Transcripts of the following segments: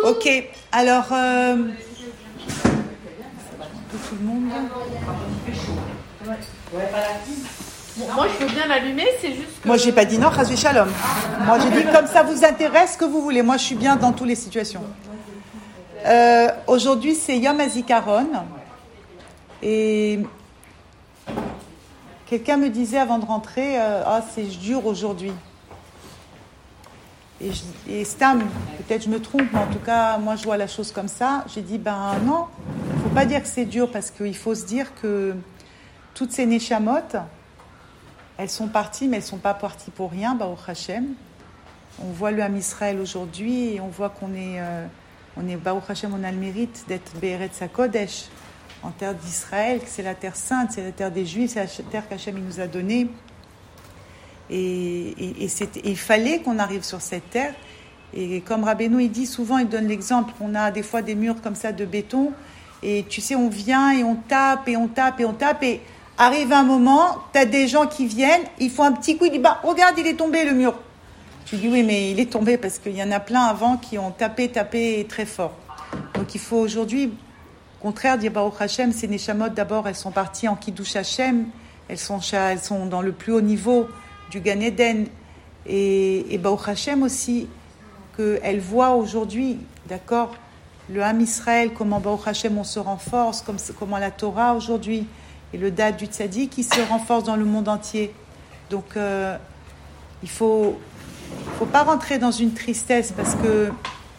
Ok, alors tout le monde. Bon, moi, je veux bien l'allumer, c'est juste que... Moi, j'ai pas dit non, Chas Shalom. Moi, j'ai dit comme ça vous intéresse, ce que vous voulez. Moi, je suis bien dans toutes les situations. Aujourd'hui, c'est Yom HaZikaron. Et quelqu'un me disait avant de rentrer, c'est dur aujourd'hui. Et Stam, peut-être je me trompe, mais en tout cas, moi, je vois la chose comme ça. J'ai dit, non, il ne faut pas dire que c'est dur, parce qu'il faut se dire que toutes ces Neshamot, elles sont parties, mais elles ne sont pas parties pour rien, Baruch Hashem. On voit le Ham Israël aujourd'hui, et on voit qu'on est Baruch Hashem, on a le mérite d'être Be'eretz HaKodesh, en terre d'Israël, que c'est la terre sainte, c'est la terre des Juifs, c'est la terre qu'Hachem il nous a donnée. Et il fallait qu'on arrive sur cette terre. Et comme Rabbeinu, il dit souvent, il donne l'exemple, on a des fois des murs comme ça de béton, et tu sais, on vient et on tape, et on tape, et on tape, et arrive un moment, tu as des gens qui viennent, ils font un petit coup, ils disent, regarde, il est tombé le mur. Tu dis, oui, mais il est tombé parce qu'il y en a plein avant qui ont tapé très fort. Donc il faut aujourd'hui, au contraire, dire Baruch Hashem, ces Neshamot, d'abord, elles sont parties en Kiddush Hashem, elles sont dans le plus haut niveau du Gan Eden, et Baruch Hashem aussi, qu'elles voient aujourd'hui, d'accord, le Ham Israël, comment Baruch Hashem on se renforce, comment la Torah aujourd'hui, et le Dad du Tzaddik qui se renforce dans le monde entier. Donc il faut pas rentrer dans une tristesse, parce que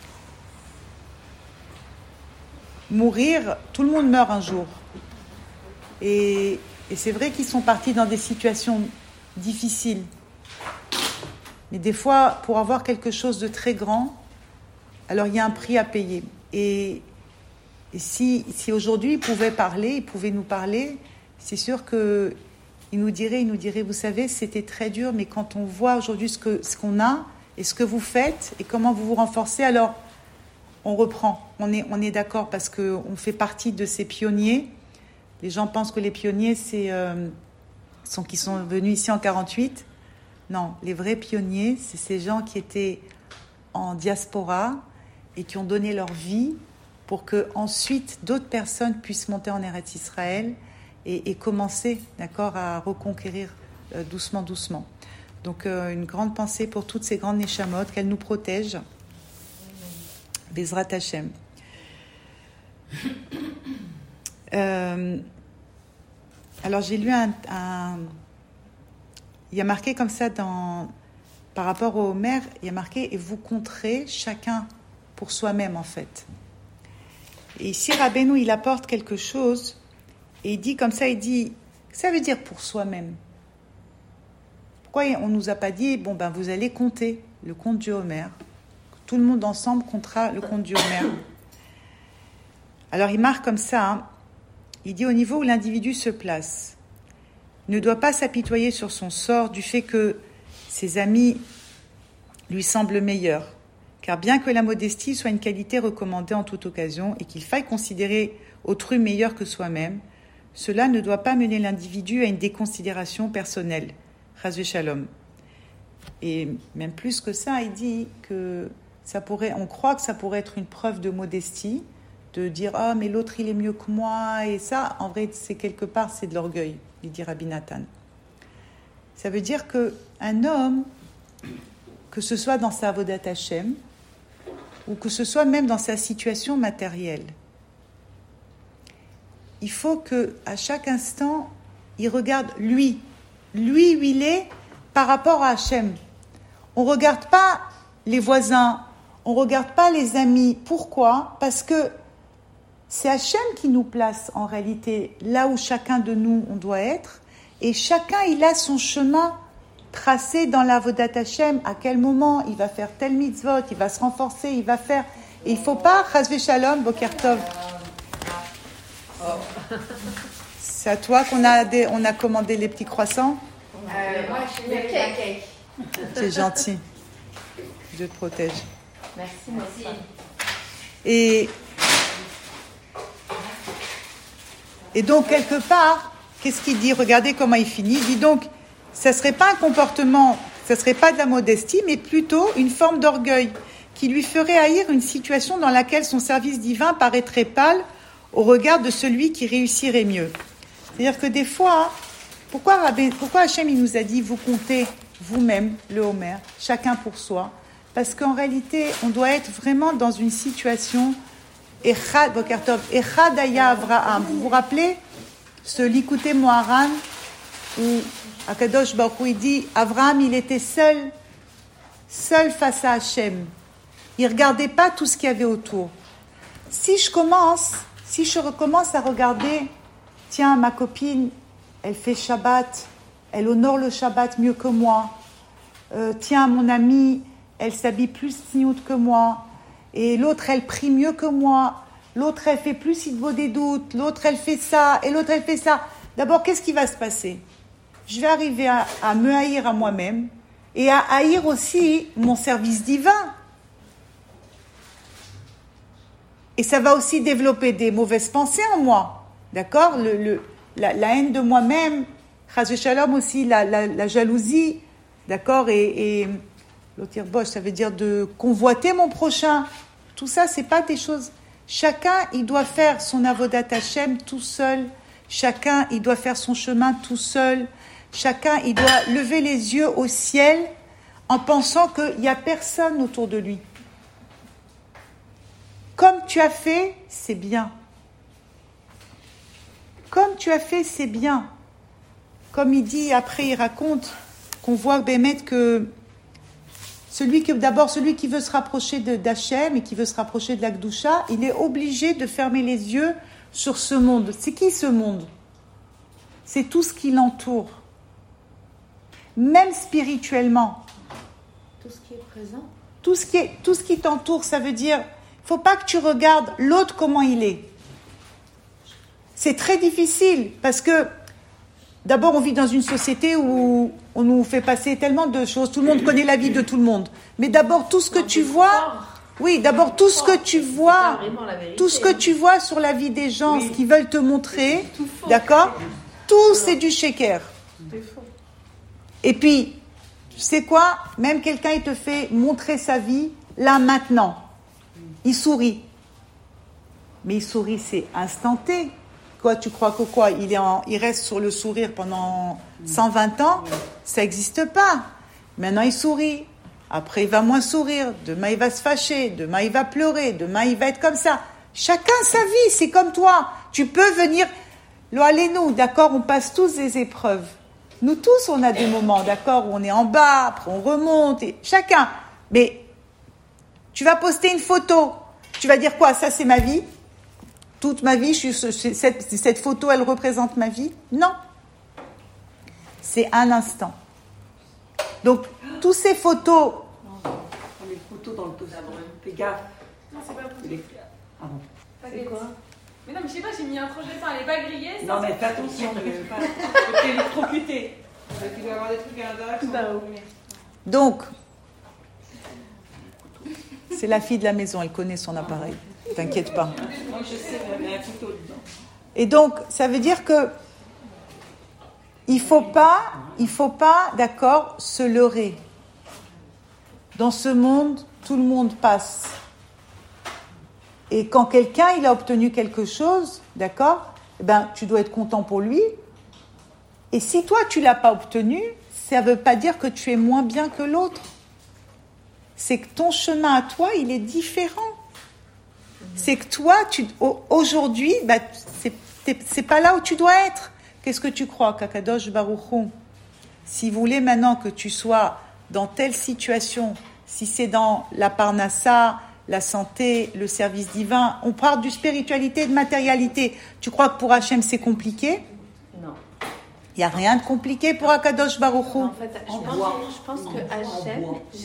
mourir, tout le monde meurt un jour. Et c'est vrai qu'ils sont partis dans des situations difficiles. Mais des fois, pour avoir quelque chose de très grand, alors il y a un prix à payer. Et si aujourd'hui ils pouvaient nous parler, c'est sûr que il nous dirait, vous savez, c'était très dur, mais quand on voit aujourd'hui ce qu'on a et ce que vous faites et comment vous vous renforcez, alors on reprend. On est d'accord, parce qu'on fait partie de ces pionniers. Les gens pensent que les pionniers, qui sont venus ici en 48. Non, les vrais pionniers, c'est ces gens qui étaient en diaspora et qui ont donné leur vie pour que ensuite d'autres personnes puissent monter en Eretz Israël et commencer, d'accord, à reconquérir doucement. Donc une grande pensée pour toutes ces grandes Neshamot, qu'elles nous protègent. Bezrat Hashem. Alors j'ai lu il y a marqué comme ça par rapport au maire, il y a marqué, et vous compterez chacun pour soi-même en fait. Et ici Rabbeinu il apporte quelque chose, et il dit comme ça, ça veut dire pour soi-même. Pourquoi on ne nous a pas dit, vous allez compter le compte du Homer, tout le monde ensemble comptera le compte du Homer. Alors il marque comme ça, il dit au niveau où l'individu se place, ne doit pas s'apitoyer sur son sort du fait que ses amis lui semblent meilleurs, car bien que la modestie soit une qualité recommandée en toute occasion et qu'il faille considérer autrui meilleur que soi-même, cela ne doit pas mener l'individu à une déconsidération personnelle. Chas v'shalom. Et même plus que ça, il dit que on croit que ça pourrait être une preuve de modestie, de dire « mais l'autre il est mieux que moi » et ça, en vrai, c'est quelque part, c'est de l'orgueil, il dit Rabbi Nathan. Ça veut dire qu'un homme, que ce soit dans sa avodat Hashem, ou que ce soit même dans sa situation matérielle, il faut qu'à chaque instant, il regarde lui où il est par rapport à Hashem. On ne regarde pas les voisins, on ne regarde pas les amis. Pourquoi ? Parce que c'est Hashem qui nous place en réalité là où chacun de nous on doit être, et chacun il a son chemin tracé dans l'avodat Hashem. À quel moment il va faire tel mitzvot, il va se renforcer, il va faire. Et il ne faut pas, Chas v'shalom, Boker Tov. C'est à toi qu'on a commandé les petits croissants. Moi, je suis le cake. C'est gentil. Dieu te protège. Merci. Et donc, quelque part, qu'est-ce qu'il dit ? Regardez comment il finit. Il dit donc, ça ne serait pas un comportement, ça ne serait pas de la modestie, mais plutôt une forme d'orgueil. qui lui ferait haïr une situation dans laquelle son service divin paraîtrait pâle au regard de celui qui réussirait mieux. C'est-à-dire que des fois, pourquoi Hachem il nous a dit vous comptez vous-même le Homer, chacun pour soi? Parce qu'en réalité, on doit être vraiment dans une situation Echad Aya Avraham. Vous vous rappelez ce Likutei Moharan où Akadosh Baruch Hu dit Avraham il était seul face à Hachem. Il ne regardait pas tout ce qu'il y avait autour. Si je recommence à regarder, tiens, ma copine, elle fait Shabbat, elle honore le Shabbat mieux que moi. Tiens, mon amie, elle s'habille plus sniout que moi. Et l'autre, elle prie mieux que moi. L'autre, elle fait plus il vaut des doutes. L'autre, elle fait ça. Et l'autre, elle fait ça. D'abord, qu'est-ce qui va se passer? Je vais arriver à me haïr à moi-même et à haïr aussi mon service divin. Et ça va aussi développer des mauvaises pensées en moi. D'accord? La haine de moi-même, Chas Shalom aussi, la jalousie. D'accord? Et l'otirbosh, ça veut dire de convoiter mon prochain. Tout ça, c'est pas des choses. Chacun, il doit faire son avodat Hashem tout seul. Chacun, il doit faire son chemin tout seul. Chacun, il doit lever les yeux au ciel en pensant qu'il n'y a personne autour de lui. Comme tu as fait, c'est bien. Comme tu as fait, c'est bien. Comme il dit, après il raconte qu'on voit Bémet que celui qui veut se rapprocher d'Hachem et qui veut se rapprocher de la Gdusha, il est obligé de fermer les yeux sur ce monde. C'est qui ce monde? C'est tout ce qui l'entoure. Même spirituellement. Tout ce qui est présent. Tout ce qui t'entoure, ça veut dire, il ne faut pas que tu regardes l'autre comment il est. C'est très difficile parce que d'abord, on vit dans une société où on nous fait passer tellement de choses. Tout le monde connaît la vie de tout le monde. Mais d'abord, tout ce que tu vois... Oui, d'abord, tout ce que tu vois... Tout ce que tu vois sur la vie des gens, ce qu'ils veulent te montrer, d'accord? Tout, c'est du sheker. Et puis, tu sais quoi? Même quelqu'un, il te fait montrer sa vie, là, maintenant. Il sourit. Mais il sourit, c'est instanté. Quoi, tu crois que quoi? Il reste sur le sourire pendant 120 ans? Ça n'existe pas. Maintenant, il sourit. Après, il va moins sourire. Demain, il va se fâcher. Demain, il va pleurer. Demain, il va être comme ça. Chacun sa vie, c'est comme toi. Tu peux venir... Lo allez-nous, d'accord? On passe tous des épreuves. Nous tous, on a des moments, d'accord? Où on est en bas, après on remonte. Et... Chacun. Mais tu vas poster une photo. Tu vas dire quoi? Ça, c'est ma vie. Toute ma vie, cette photo, elle représente ma vie? Non. C'est un instant. Donc, toutes ces photos... Les photos dans le dos, fais gaffe. Non, c'est pas possible. Ah bon. C'est quoi? Mais non, mais je sais pas, j'ai mis un projection, elle est pas grillée. Non, mais fais attention, ne veux pas électrocuter. Tu dois avoir des trucs à l'intérieur. Donc, c'est la fille de la maison, elle connaît son appareil. T'inquiète pas. Moi, je sais, il y a un couteau dedans. Et donc, ça veut dire que il faut pas, d'accord, se leurrer. Dans ce monde, tout le monde passe. Et quand quelqu'un, il a obtenu quelque chose, d'accord, eh ben, tu dois être content pour lui. Et si toi, tu l'as pas obtenu, ça ne veut pas dire que tu es moins bien que l'autre. C'est que ton chemin à toi, il est différent. C'est que toi, aujourd'hui, bah, c'est pas là où tu dois être. Qu'est-ce que tu crois, Kakadosh Baruch Hu? Si vous voulez maintenant que tu sois dans telle situation, si c'est dans la parnassa, la santé, le service divin, on parle de spiritualité et de matérialité. Tu crois que pour Hachem c'est compliqué? Non. Il n'y a rien de compliqué pour Akadosh Baruch Hu. En fait, je pense que Hachem,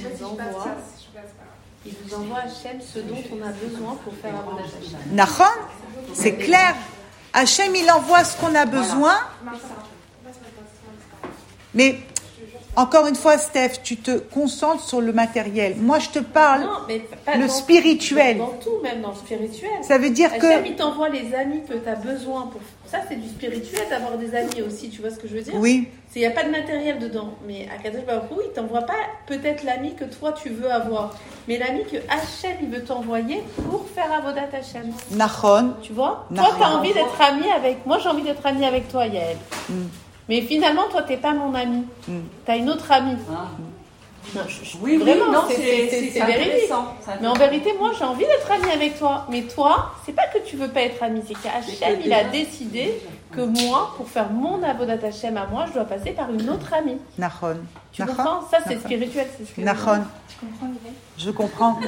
il vous envoie Hachem ce dont on a besoin pour faire Avodat Hashem. Nachon, c'est clair. Hachem, il envoie ce qu'on a besoin. Mais Encore une fois, Steph, tu te concentres sur le matériel. Moi, je te parle Non, mais pas le dans- spirituel. Dans tout, même dans le spirituel. Ça veut dire Hachem, que... il t'envoie les amis que tu as besoin pour. Ça, c'est du spirituel d'avoir des amis aussi, tu vois ce que je veux dire? Oui, Il n'y a pas de matériel dedans. Mais à Kadosh Baruch Hu, il t'envoie pas peut-être l'ami que toi tu veux avoir, mais l'ami que Hachem il veut t'envoyer pour faire Avodat Hachem. Nachon. Tu vois? Non. Toi, tu as envie d'être ami avec. Moi, j'ai envie d'être ami avec toi, Yael. Mais finalement, toi, t'es pas mon ami. Tu as une autre amie. Non, Oui, vraiment, non, c'est véridique. intéressant. Mais en vérité, moi, j'ai envie d'être amie avec toi. Mais toi, c'est pas que tu veux pas être amie, c'est qu'Hachem, il a décidé que moi, pour faire mon Avodat Hachem à moi, je dois passer par une autre amie. Nachon. Tu comprends? Ça, c'est spirituel. C'est ce que Nachon. Tu comprends l'idée? Je comprends.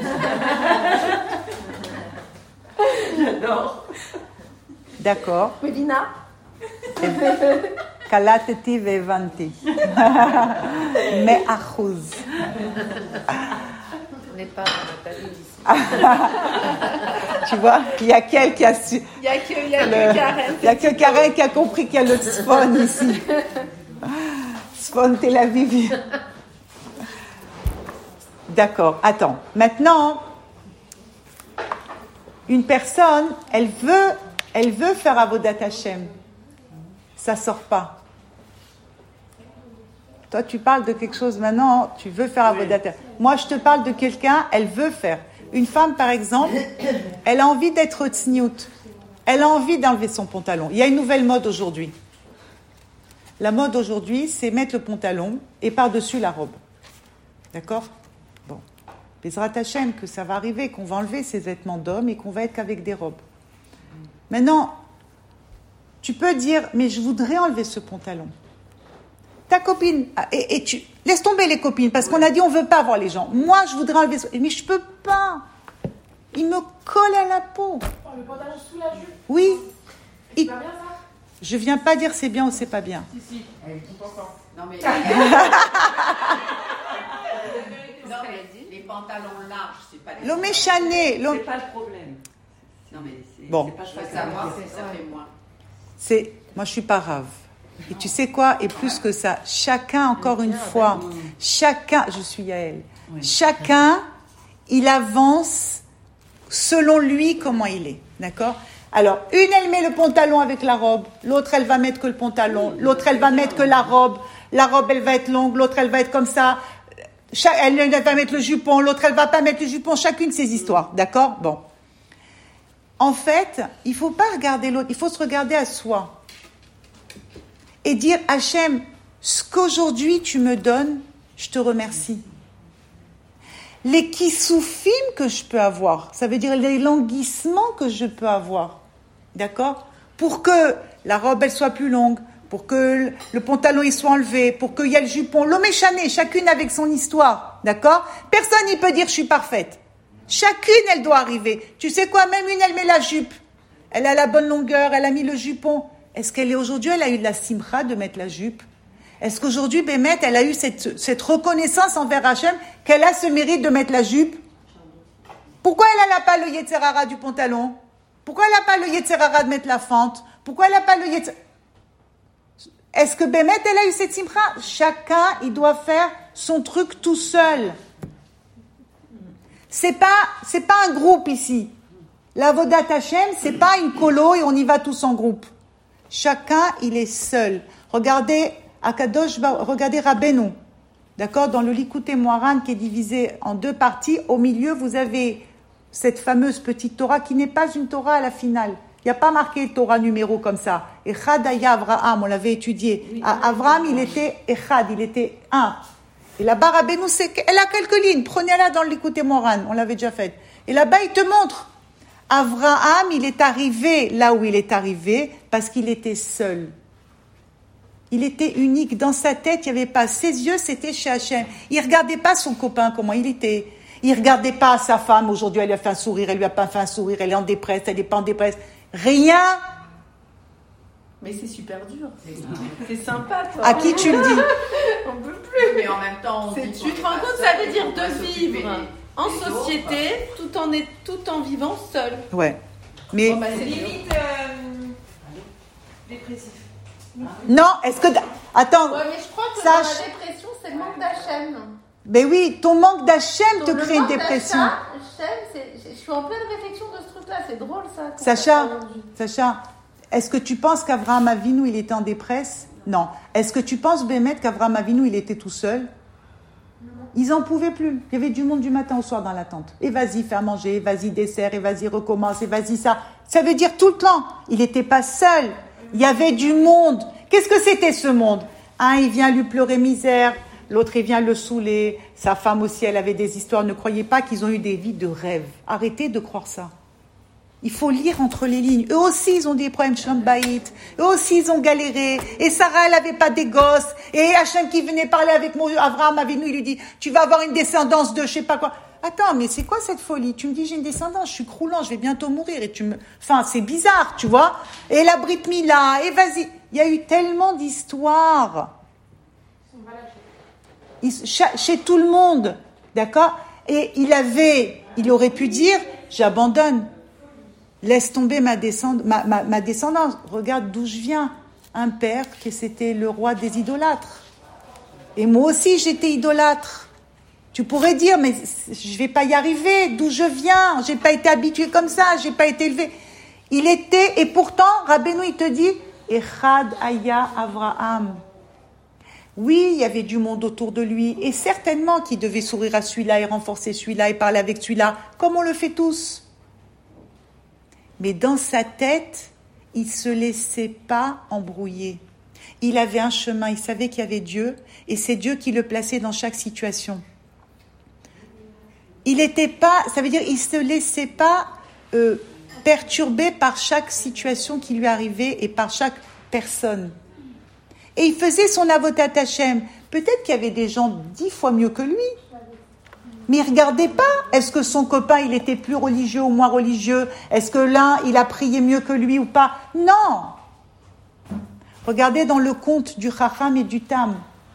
J'adore. D'accord. Mélina, קלטתי והבנתי. 100%. On n'est pas ici. Tu vois, il y a qu'elle qui a su. il n'y a que Karen. Il y a que Karen qui a compris qu'il y a le Tzfon ici. Tzfon Tel Aviv. D'accord. Attends. Maintenant, une personne, elle veut faire Avodat Hashem. Ça sort pas. Toi, tu parles de quelque chose maintenant, tu veux faire Avodat Hashem. Moi, je te parle de quelqu'un, elle veut faire. Une femme, par exemple, elle a envie d'être tsniout. Elle a envie d'enlever son pantalon. Il y a une nouvelle mode aujourd'hui. La mode aujourd'hui, c'est mettre le pantalon et par-dessus la robe. D'accord? Bon. Bezrat Hashem, que ça va arriver, qu'on va enlever ces vêtements d'homme et qu'on va être qu'avec des robes. Maintenant, tu peux dire, mais je voudrais enlever ce pantalon. Ta copine, et tu laisse tomber les copines, parce qu'on a dit on veut pas voir les gens. Moi, je voudrais enlever ça, mais je peux pas. Il me colle à la peau. Le pantalon sous la jupe, Oui. c'est pas bien ça? Je viens pas dire c'est bien ou c'est pas bien. Si. Non, mais. Non, mais les pantalons larges, c'est pas les. L'homme est chané. C'est pas le problème. Non, mais c'est. Bon. C'est pas je veux savoir, ça fait moins. Moi, je suis pas rave. Et tu sais quoi? Et plus que ça, chacun, encore une fois, chacun, je suis Yael, chacun, il avance selon lui comment il est. D'accord? Alors, une, elle met le pantalon avec la robe, l'autre, elle va mettre que le pantalon, l'autre, elle va mettre que la robe, elle va être longue, l'autre, elle va être comme ça, elle va mettre le jupon, l'autre, elle va pas mettre le jupon, chacune ses histoires. D'accord? Bon. En fait, il faut pas regarder l'autre, il faut se regarder à soi. Et dire, Hachem, ce qu'aujourd'hui tu me donnes, je te remercie. Les kissoufim que je peux avoir, ça veut dire les languissements que je peux avoir, d'accord? Pour que la robe, elle soit plus longue, pour que le pantalon, il soit enlevé, pour qu'il y ait le jupon. L'homme est chané, chacune avec son histoire, d'accord? Personne n'y peut dire, je suis parfaite. Chacune, elle doit arriver. Tu sais quoi, même une, elle met la jupe. Elle a la bonne longueur, elle a mis le jupon. Est-ce qu'elle est aujourd'hui, elle a eu de la simcha de mettre la jupe? Est-ce qu'aujourd'hui, Bémet, elle a eu cette reconnaissance envers Hachem qu'elle a ce mérite de mettre la jupe? Pourquoi elle n'a pas le Yetzerara du pantalon? Pourquoi elle n'a pas le Yetzerara de mettre la fente? Pourquoi elle n'a pas le Yetzerara? Est-ce que Bémet, elle a eu cette simcha? Chacun, il doit faire son truc tout seul. C'est pas un groupe ici. L'Avodat Hashem, c'est pas une colo et on y va tous en groupe. Chacun, il est seul. Regardez regardez Rabbeinu. D'accord? Dans le Likutei Moharan qui est divisé en deux parties, au milieu, vous avez cette fameuse petite Torah qui n'est pas une Torah à la finale. Il n'y a pas marqué Torah numéro comme ça. Echad Aya Avraham, on l'avait étudié. Oui, Avraham, il était Echad, il était un. Et là-bas, Rabbeinu, elle a quelques lignes. Prenez-la dans le Likutei Moharan, on l'avait déjà fait. Et là-bas, il te montre. Avraham, il est arrivé là où il est arrivé parce qu'il était seul. Il était unique. Dans sa tête, il n'y avait pas. Ses yeux, c'était chez Hachem. Il ne regardait pas son copain, comment il était. Il ne regardait pas sa femme. Aujourd'hui, elle lui a fait un sourire, elle lui a pas fait un sourire. Elle est en dépresse, elle n'est pas en dépresse. Rien. Mais c'est super dur. C'est sympa, toi. À qui tu le dis? On ne peut plus. Mais en même temps, tu te rends compte, ça veut dire de vivre en société, tout en vivant seul. Ouais. Mais C'est limite dépressif. Non, est-ce que... Attends, Ouais, mais je crois que sache... dans la dépression, c'est le manque d'Hachem. Ben oui, ton manque d'Hachem te Le crée une manque dépression. d'Hachem, je suis en pleine réflexion de ce truc-là, c'est drôle ça. Sacha, est-ce que tu penses qu'Avraham Avinu, il était en dépresse? Non. Est-ce que tu penses, Bémet, qu'Avraham Avinu, il était tout seul? Ils n'en pouvaient plus. Il y avait du monde du matin au soir dans la tente. Et vas-y, fais à manger, et vas-y, dessert, et vas-y, recommence, et vas-y, ça. Ça veut dire tout le temps. Il n'était pas seul. Il y avait du monde. Qu'est-ce que c'était ce monde? Un, il vient lui pleurer misère. L'autre, il vient le saouler. Sa femme aussi, elle avait des histoires. Ne croyez pas qu'ils ont eu des vies de rêve. Arrêtez de croire ça. Il faut lire entre les lignes. Eux aussi, ils ont des problèmes de Shambaït. Eux aussi, ils ont galéré. Et Sarah, elle n'avait pas des gosses. Et Hachem qui venait parler avec Avraham Avinu, il lui dit, tu vas avoir une descendance de je sais pas quoi. Attends, mais c'est quoi cette folie? Tu me dis, j'ai une descendance, je suis croulant, je vais bientôt mourir. Et Enfin, c'est bizarre, tu vois. Et la Brit Mila, et vas-y. Il y a eu tellement d'histoires. Chez tout le monde. D'accord? Et il aurait pu dire, j'abandonne. Laisse tomber ma descendance. Regarde d'où je viens. Un père qui c'était le roi des idolâtres. Et moi aussi, j'étais idolâtre. Tu pourrais dire, mais je vais pas y arriver. D'où je viens? J'ai pas été habitué comme ça. J'ai pas été élevé. Et pourtant, Rabbeinu, il te dit, Echad Aya Avraham. Oui, il y avait du monde autour de lui. Et certainement qu'il devait sourire à celui-là et renforcer celui-là et parler avec celui-là. Comme on le fait tous. Mais dans sa tête, il ne se laissait pas embrouiller. Il avait un chemin, il savait qu'il y avait Dieu, et c'est Dieu qui le plaçait dans chaque situation. Il n'était pas, ça veut dire, il ne se laissait pas perturber par chaque situation qui lui arrivait et par chaque personne. Et il faisait son avodat Hashem. Peut-être qu'il y avait des gens 10 fois mieux que lui. Mais il ne regardait pas. Est-ce que son copain, il était plus religieux ou moins religieux? Est-ce que l'un, il a prié mieux que lui ou pas? Non. Regardez dans le conte du Chacham et du Tam.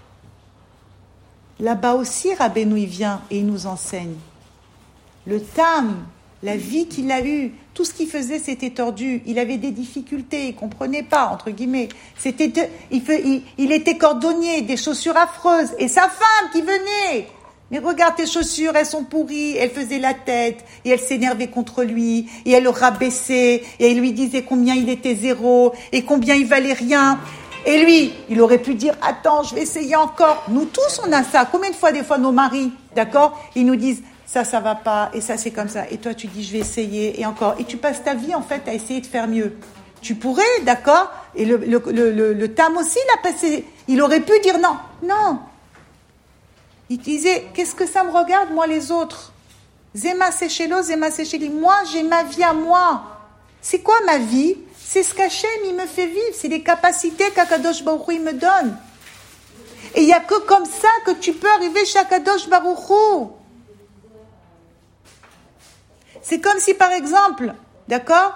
Là-bas aussi, Rabbeinu, il vient et il nous enseigne. Le Tam, la vie qu'il a eue, tout ce qu'il faisait, c'était tordu. Il avait des difficultés, il ne comprenait pas, entre guillemets. Il était cordonnier, des chaussures affreuses. Et sa femme qui venait... Mais regarde tes chaussures, elles sont pourries. Elle faisait la tête et elle s'énervait contre lui et elle le rabaissait et elle lui disait combien il était zéro et combien il valait rien. Et lui, il aurait pu dire attends, je vais essayer encore. Nous tous, on a ça. Combien de fois, des fois, nos maris, d'accord, ils nous disent ça va pas et ça c'est comme ça. Et toi, tu dis je vais essayer et encore. Et tu passes ta vie en fait à essayer de faire mieux. Tu pourrais, d'accord. Et le Tam aussi, il aurait pu dire non, non. Il disait, qu'est-ce que ça me regarde, moi, les autres? Zema Sechelo, Zema Secheli. Moi, j'ai ma vie à moi. C'est quoi ma vie? C'est ce qu'Hachem, il me fait vivre. C'est les capacités qu'Akadosh Baruch Hu, il me donne. Et il n'y a que comme ça que tu peux arriver chez Akadosh Baruch Hu. C'est comme si, par exemple, d'accord,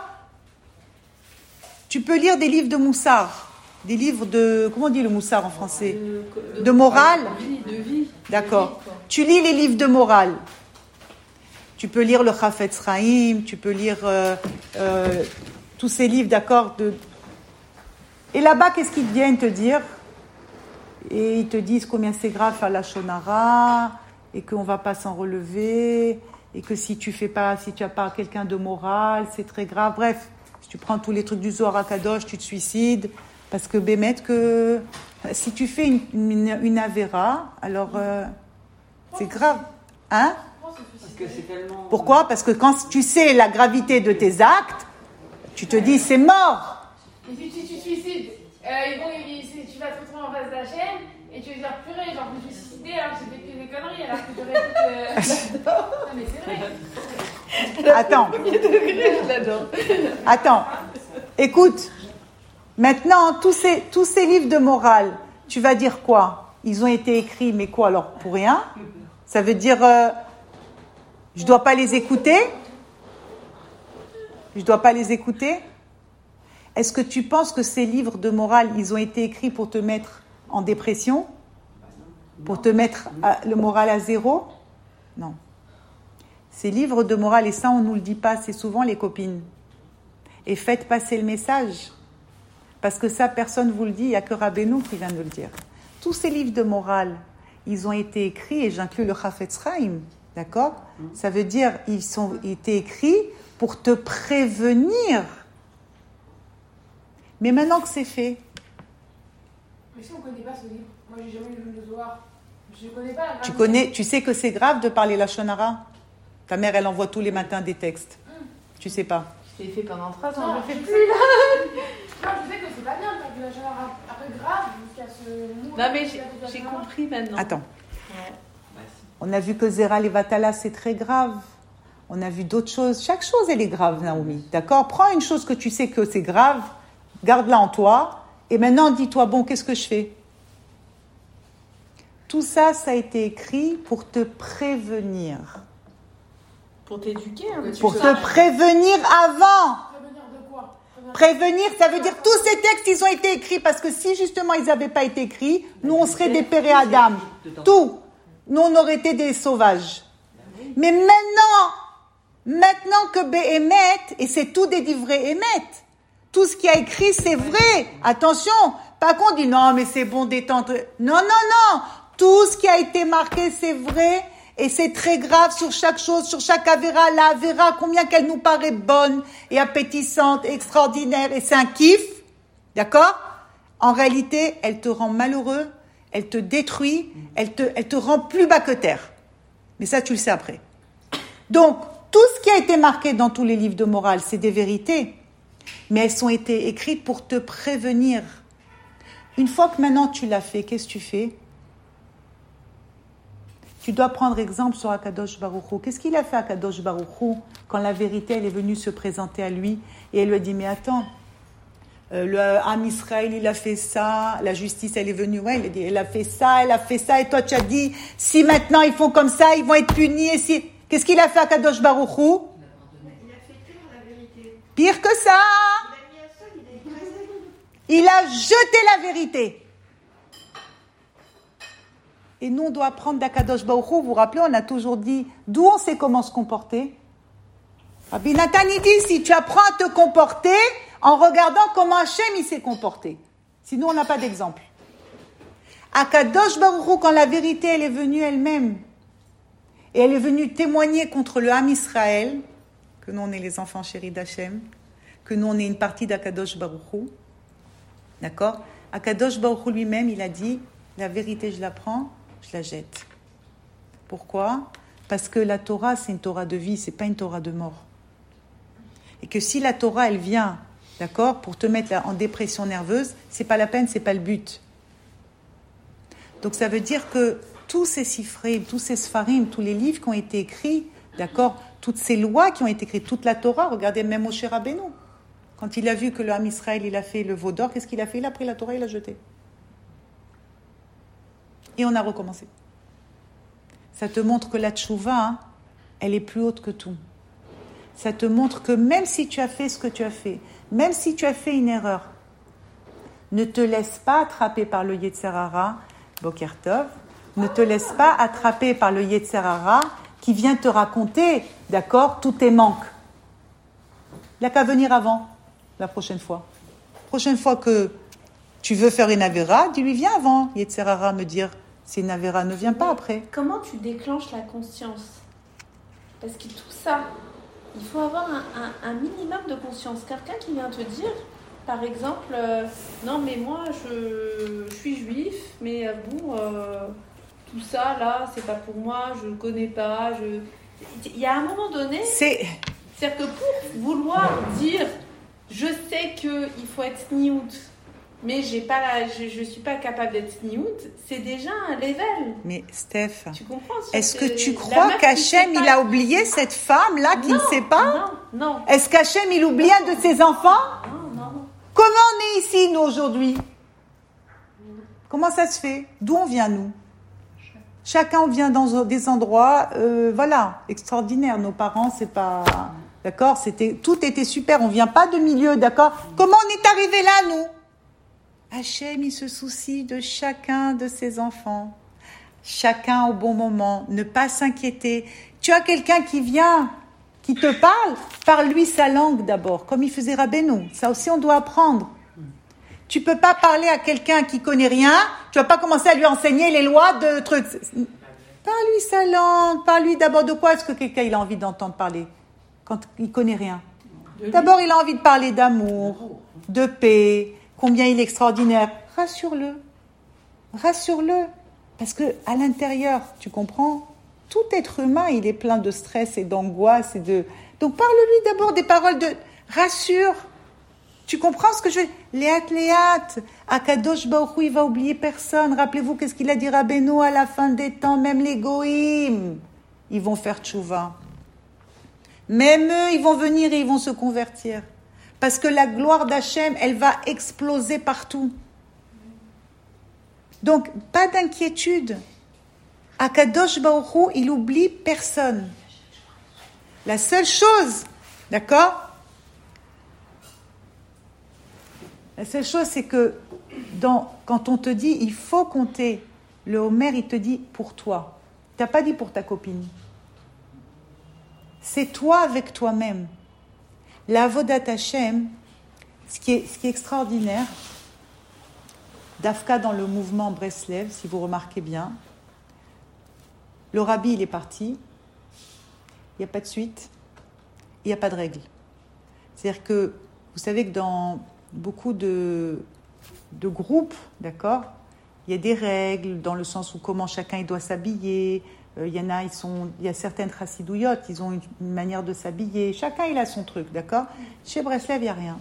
tu peux lire des livres de Moussard. Des livres de... Comment on dit le moussard en français? De morale? De vie. D'accord. Tu lis les livres de morale. Tu peux lire le Chafetz Chaim, tu peux lire tous ces livres, d'accord. Et là-bas, qu'est-ce qu'ils viennent te dire? Et ils te disent combien c'est grave faire la shonara, et qu'on ne va pas s'en relever, et que si tu n'as pas quelqu'un de moral, c'est très grave. Bref, si tu prends tous les trucs du Zohar HaKadosh, tu te suicides. Parce que Bémet, que si tu fais une avéra, alors c'est grave. Hein? Pourquoi? Parce que quand tu sais la gravité de tes actes, tu te dis c'est mort. Et si tu te suicides, tu vas te retrouver en face d'Hachem et tu vas dire purée, genre je me suis suicidée alors que j'ai fait que des conneries alors que j'aurais fait que... Non mais c'est vrai. Attends. Je l'adore. Attends. Écoute. Maintenant, tous ces livres de morale, tu vas dire quoi? Ils ont été écrits, mais quoi alors? Pour rien? Ça veut dire, je dois pas les écouter? Je dois pas les écouter? Est-ce que tu penses que ces livres de morale, ils ont été écrits pour te mettre en dépression? Pour te mettre le moral à zéro? Non. Ces livres de morale, et ça on nous le dit pas, c'est souvent les copines. Et faites passer le message. Parce que ça, personne ne vous le dit, il n'y a que Rabbeinu qui vient de le dire. Tous ces livres de morale, ils ont été écrits, et j'inclus le Chafetz Chaim, d'accord ? Ça veut dire, ils ont été écrits pour te prévenir. Mais maintenant que c'est fait... Mais si on ne connaît pas ce livre, moi j'ai jamais lu le Zohar, je ne connais pas. Tu sais que c'est grave de parler la Shonara ? Ta mère, elle envoie tous les matins des textes. Tu sais pas. Je l'ai fait pendant 3 ans, Non, je le fais je plus sais. là. Non, je sais que c'est pas bien de faire du Lachonara. Après, grave, jusqu'à ce moment. Non, mais j'ai compris maintenant. Attends. Ouais. On a vu que Zera Levatala, c'est très grave. On a vu d'autres choses. Chaque chose, elle est grave, Naomi. D'accord ? Prends une chose que tu sais que c'est grave, garde-la en toi, et maintenant, dis-toi, bon, qu'est-ce que je fais ? Tout ça, ça a été écrit pour te prévenir. Pour t'éduquer. Hein, Pour te prévenir avant. Prévenir de quoi ? Prévenir, ça veut dire tous ces textes, ils ont été écrits parce que si justement ils n'avaient pas été écrits, nous on serait des pérés Adam. Tout. Nous on aurait été des sauvages. Mais maintenant que Béhémet, et c'est tout des livrets Hémet, tout ce qui a écrit c'est vrai. Attention, pas qu'on dit non mais c'est bon détente. Non. Tout ce qui a été marqué c'est vrai. Et c'est très grave sur chaque chose, sur chaque avéra. La avéra, combien qu'elle nous paraît bonne et appétissante, extraordinaire. Et c'est un kiff, d'accord ? En réalité, elle te rend malheureux, elle te détruit, elle te rend plus bas que terre. Mais ça, tu le sais après. Donc, tout ce qui a été marqué dans tous les livres de morale, c'est des vérités. Mais elles ont été écrites pour te prévenir. Une fois que maintenant tu l'as fait, qu'est-ce que tu fais ? Tu dois prendre exemple sur Akadosh Baruch Hu. Qu'est-ce qu'il a fait Akadosh Baruch Hu quand la vérité elle est venue se présenter à lui et elle lui a dit mais attends, le Ham Israël il a fait ça, la justice elle est venue, ouais, il a dit elle a fait ça et toi tu as dit si maintenant ils font comme ça ils vont être punis et si qu'est-ce qu'il a fait Akadosh Baruch Hu ? Il a fait pire la vérité. Pire que ça, Il a mis un seul, il a écrasé. il a jeté la vérité. Et nous, on doit apprendre d'Akadosh Baruch Hu. Vous vous rappelez, on a toujours dit, d'où on sait comment se comporter. Rabbi Nathan, il dit, si tu apprends à te comporter en regardant comment Hachem il s'est comporté. Sinon, on n'a pas d'exemple. Akadosh Baruch Hu, quand la vérité, elle est venue elle-même, et elle est venue témoigner contre le Ham Israël, que nous, on est les enfants chéris d'Hachem, que nous, on est une partie d'Akadosh Baruch Hu. D'accord ? Akadosh Baruch Hu lui-même, il a dit, la vérité, je la prends, je la jette. Pourquoi ? Parce que la Torah, c'est une Torah de vie, c'est pas une Torah de mort. Et que si la Torah, elle vient, d'accord, pour te mettre en dépression nerveuse, c'est pas la peine, c'est pas le but. Donc ça veut dire que tous ces sifrim, tous ces sfarim, tous les livres qui ont été écrits, d'accord, toutes ces lois qui ont été écrites, toute la Torah, regardez même Moshe Rabbeinu. Quand il a vu que le Ham Israël, il a fait le veau d'or, qu'est-ce qu'il a fait ? Il a pris la Torah, il l'a jetée. Et on a recommencé. Ça te montre que la tchouva, elle est plus haute que tout. Ça te montre que même si tu as fait ce que tu as fait, même si tu as fait une erreur, ne te laisse pas attraper par le Yetzer Hara, Boker Tov, ne te laisse pas attraper par le Yetzer Hara qui vient te raconter, d'accord, tous tes manques. Il n'y a qu'à venir avant, la prochaine fois. Prochaine fois que tu veux faire une avéra, dis-lui, viens avant, Yetzer Hara, me dire, c'est une avéra, ne viens pas après. Comment tu déclenches la conscience ? Parce que tout ça, il faut avoir un minimum de conscience. Quelqu'un qui vient te dire, par exemple, non mais moi je suis juif, mais tout ça là, c'est pas pour moi, je ne connais pas. Il y a un moment donné, c'est-à-dire que pour vouloir dire, je sais qu'il faut être sniout, mais je suis pas capable d'être sniout, c'est déjà un level. Mais Steph, tu comprends, est-ce que tu crois qu'Hachem il a oublié cette femme-là qui ne sait pas ? Non. Est-ce qu'Hachem il oublie un de ses enfants ? Non. Comment on est ici, nous, aujourd'hui ? Comment ça se fait ? D'où on vient, nous ? Chacun on vient dans des endroits, extraordinaires. Nos parents, c'est pas... D'accord ? Tout était super, on vient pas de milieu, d'accord ? Comment on est arrivé là, nous ? Hachem, il se soucie de chacun de ses enfants. Chacun au bon moment. Ne pas s'inquiéter. Tu as quelqu'un qui vient, qui te parle, parle-lui sa langue d'abord, comme il faisait Rabbeinu. Ça aussi, on doit apprendre. Tu peux pas parler à quelqu'un qui connaît rien. Tu vas pas commencer à lui enseigner les lois de trucs. Parle-lui sa langue. Parle-lui d'abord de quoi est-ce que quelqu'un il a envie d'entendre parler quand il connaît rien. D'abord, il a envie de parler d'amour, de paix, combien il est extraordinaire. Rassure-le. Rassure-le. Parce que à l'intérieur, tu comprends, tout être humain, il est plein de stress et d'angoisse et de. Donc parle-lui d'abord des paroles de rassure. Tu comprends ce que je veux dire? Léat. Akadosh Baruch Hu, il va oublier personne. Rappelez-vous qu'est-ce qu'il a dit Rabbeinu à la fin des temps, même les goïms, ils vont faire tchouva. Même eux, ils vont venir et ils vont se convertir. Parce que la gloire d'Hachem, elle va exploser partout. Donc, pas d'inquiétude. Akadosh Baruch Hu, il oublie personne. La seule chose, d'accord? La seule chose, c'est que quand on te dit, il faut compter, le Homer, il te dit pour toi. Il t'a pas dit pour ta copine. C'est toi avec toi-même. La Avodat Hashem, ce qui est extraordinaire, Dafka dans le mouvement Breslev, si vous remarquez bien, le rabbi, il est parti, il n'y a pas de suite, il n'y a pas de règle. C'est-à-dire que, vous savez que dans beaucoup de groupes, d'accord, il y a des règles dans le sens où comment chacun il doit s'habiller. Il y a certaines chassidouillottes, ils ont une manière de s'habiller. Chacun il a son truc, d'accord. Chez Breslev, il n'y a rien.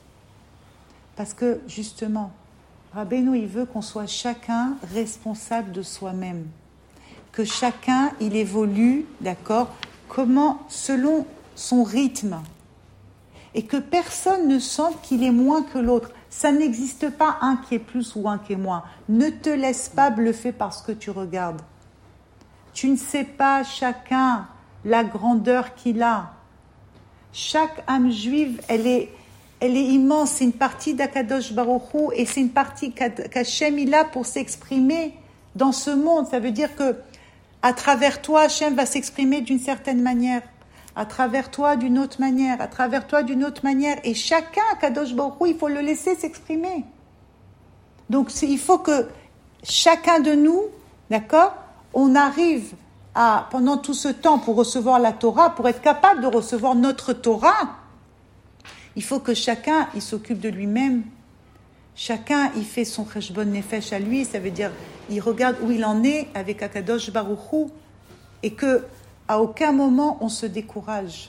Parce que justement, Rabbeinu il veut qu'on soit chacun responsable de soi-même, que chacun il évolue, d'accord, comment selon son rythme. Et que personne ne sente qu'il est moins que l'autre. Ça n'existe pas un qui est plus ou un qui est moins. Ne te laisse pas bluffer par ce que tu regardes. Tu ne sais pas chacun la grandeur qu'il a. Chaque âme juive, elle est immense. C'est une partie d'Akadosh Baruch Hu et c'est une partie qu'Hachem il a pour s'exprimer dans ce monde. Ça veut dire que à travers toi, Hachem va s'exprimer d'une certaine manière. À travers toi d'une autre manière, à travers toi d'une autre manière. Et chacun, Kadosh Baruch Hu, il faut le laisser s'exprimer. Donc, il faut que chacun de nous, d'accord, on arrive à, pendant tout ce temps pour recevoir la Torah, pour être capable de recevoir notre Torah, il faut que chacun, il s'occupe de lui-même. Chacun, il fait son cheshbon nefesh à lui, ça veut dire, il regarde où il en est avec Akadosh Baruch Hu, et que à aucun moment on se décourage.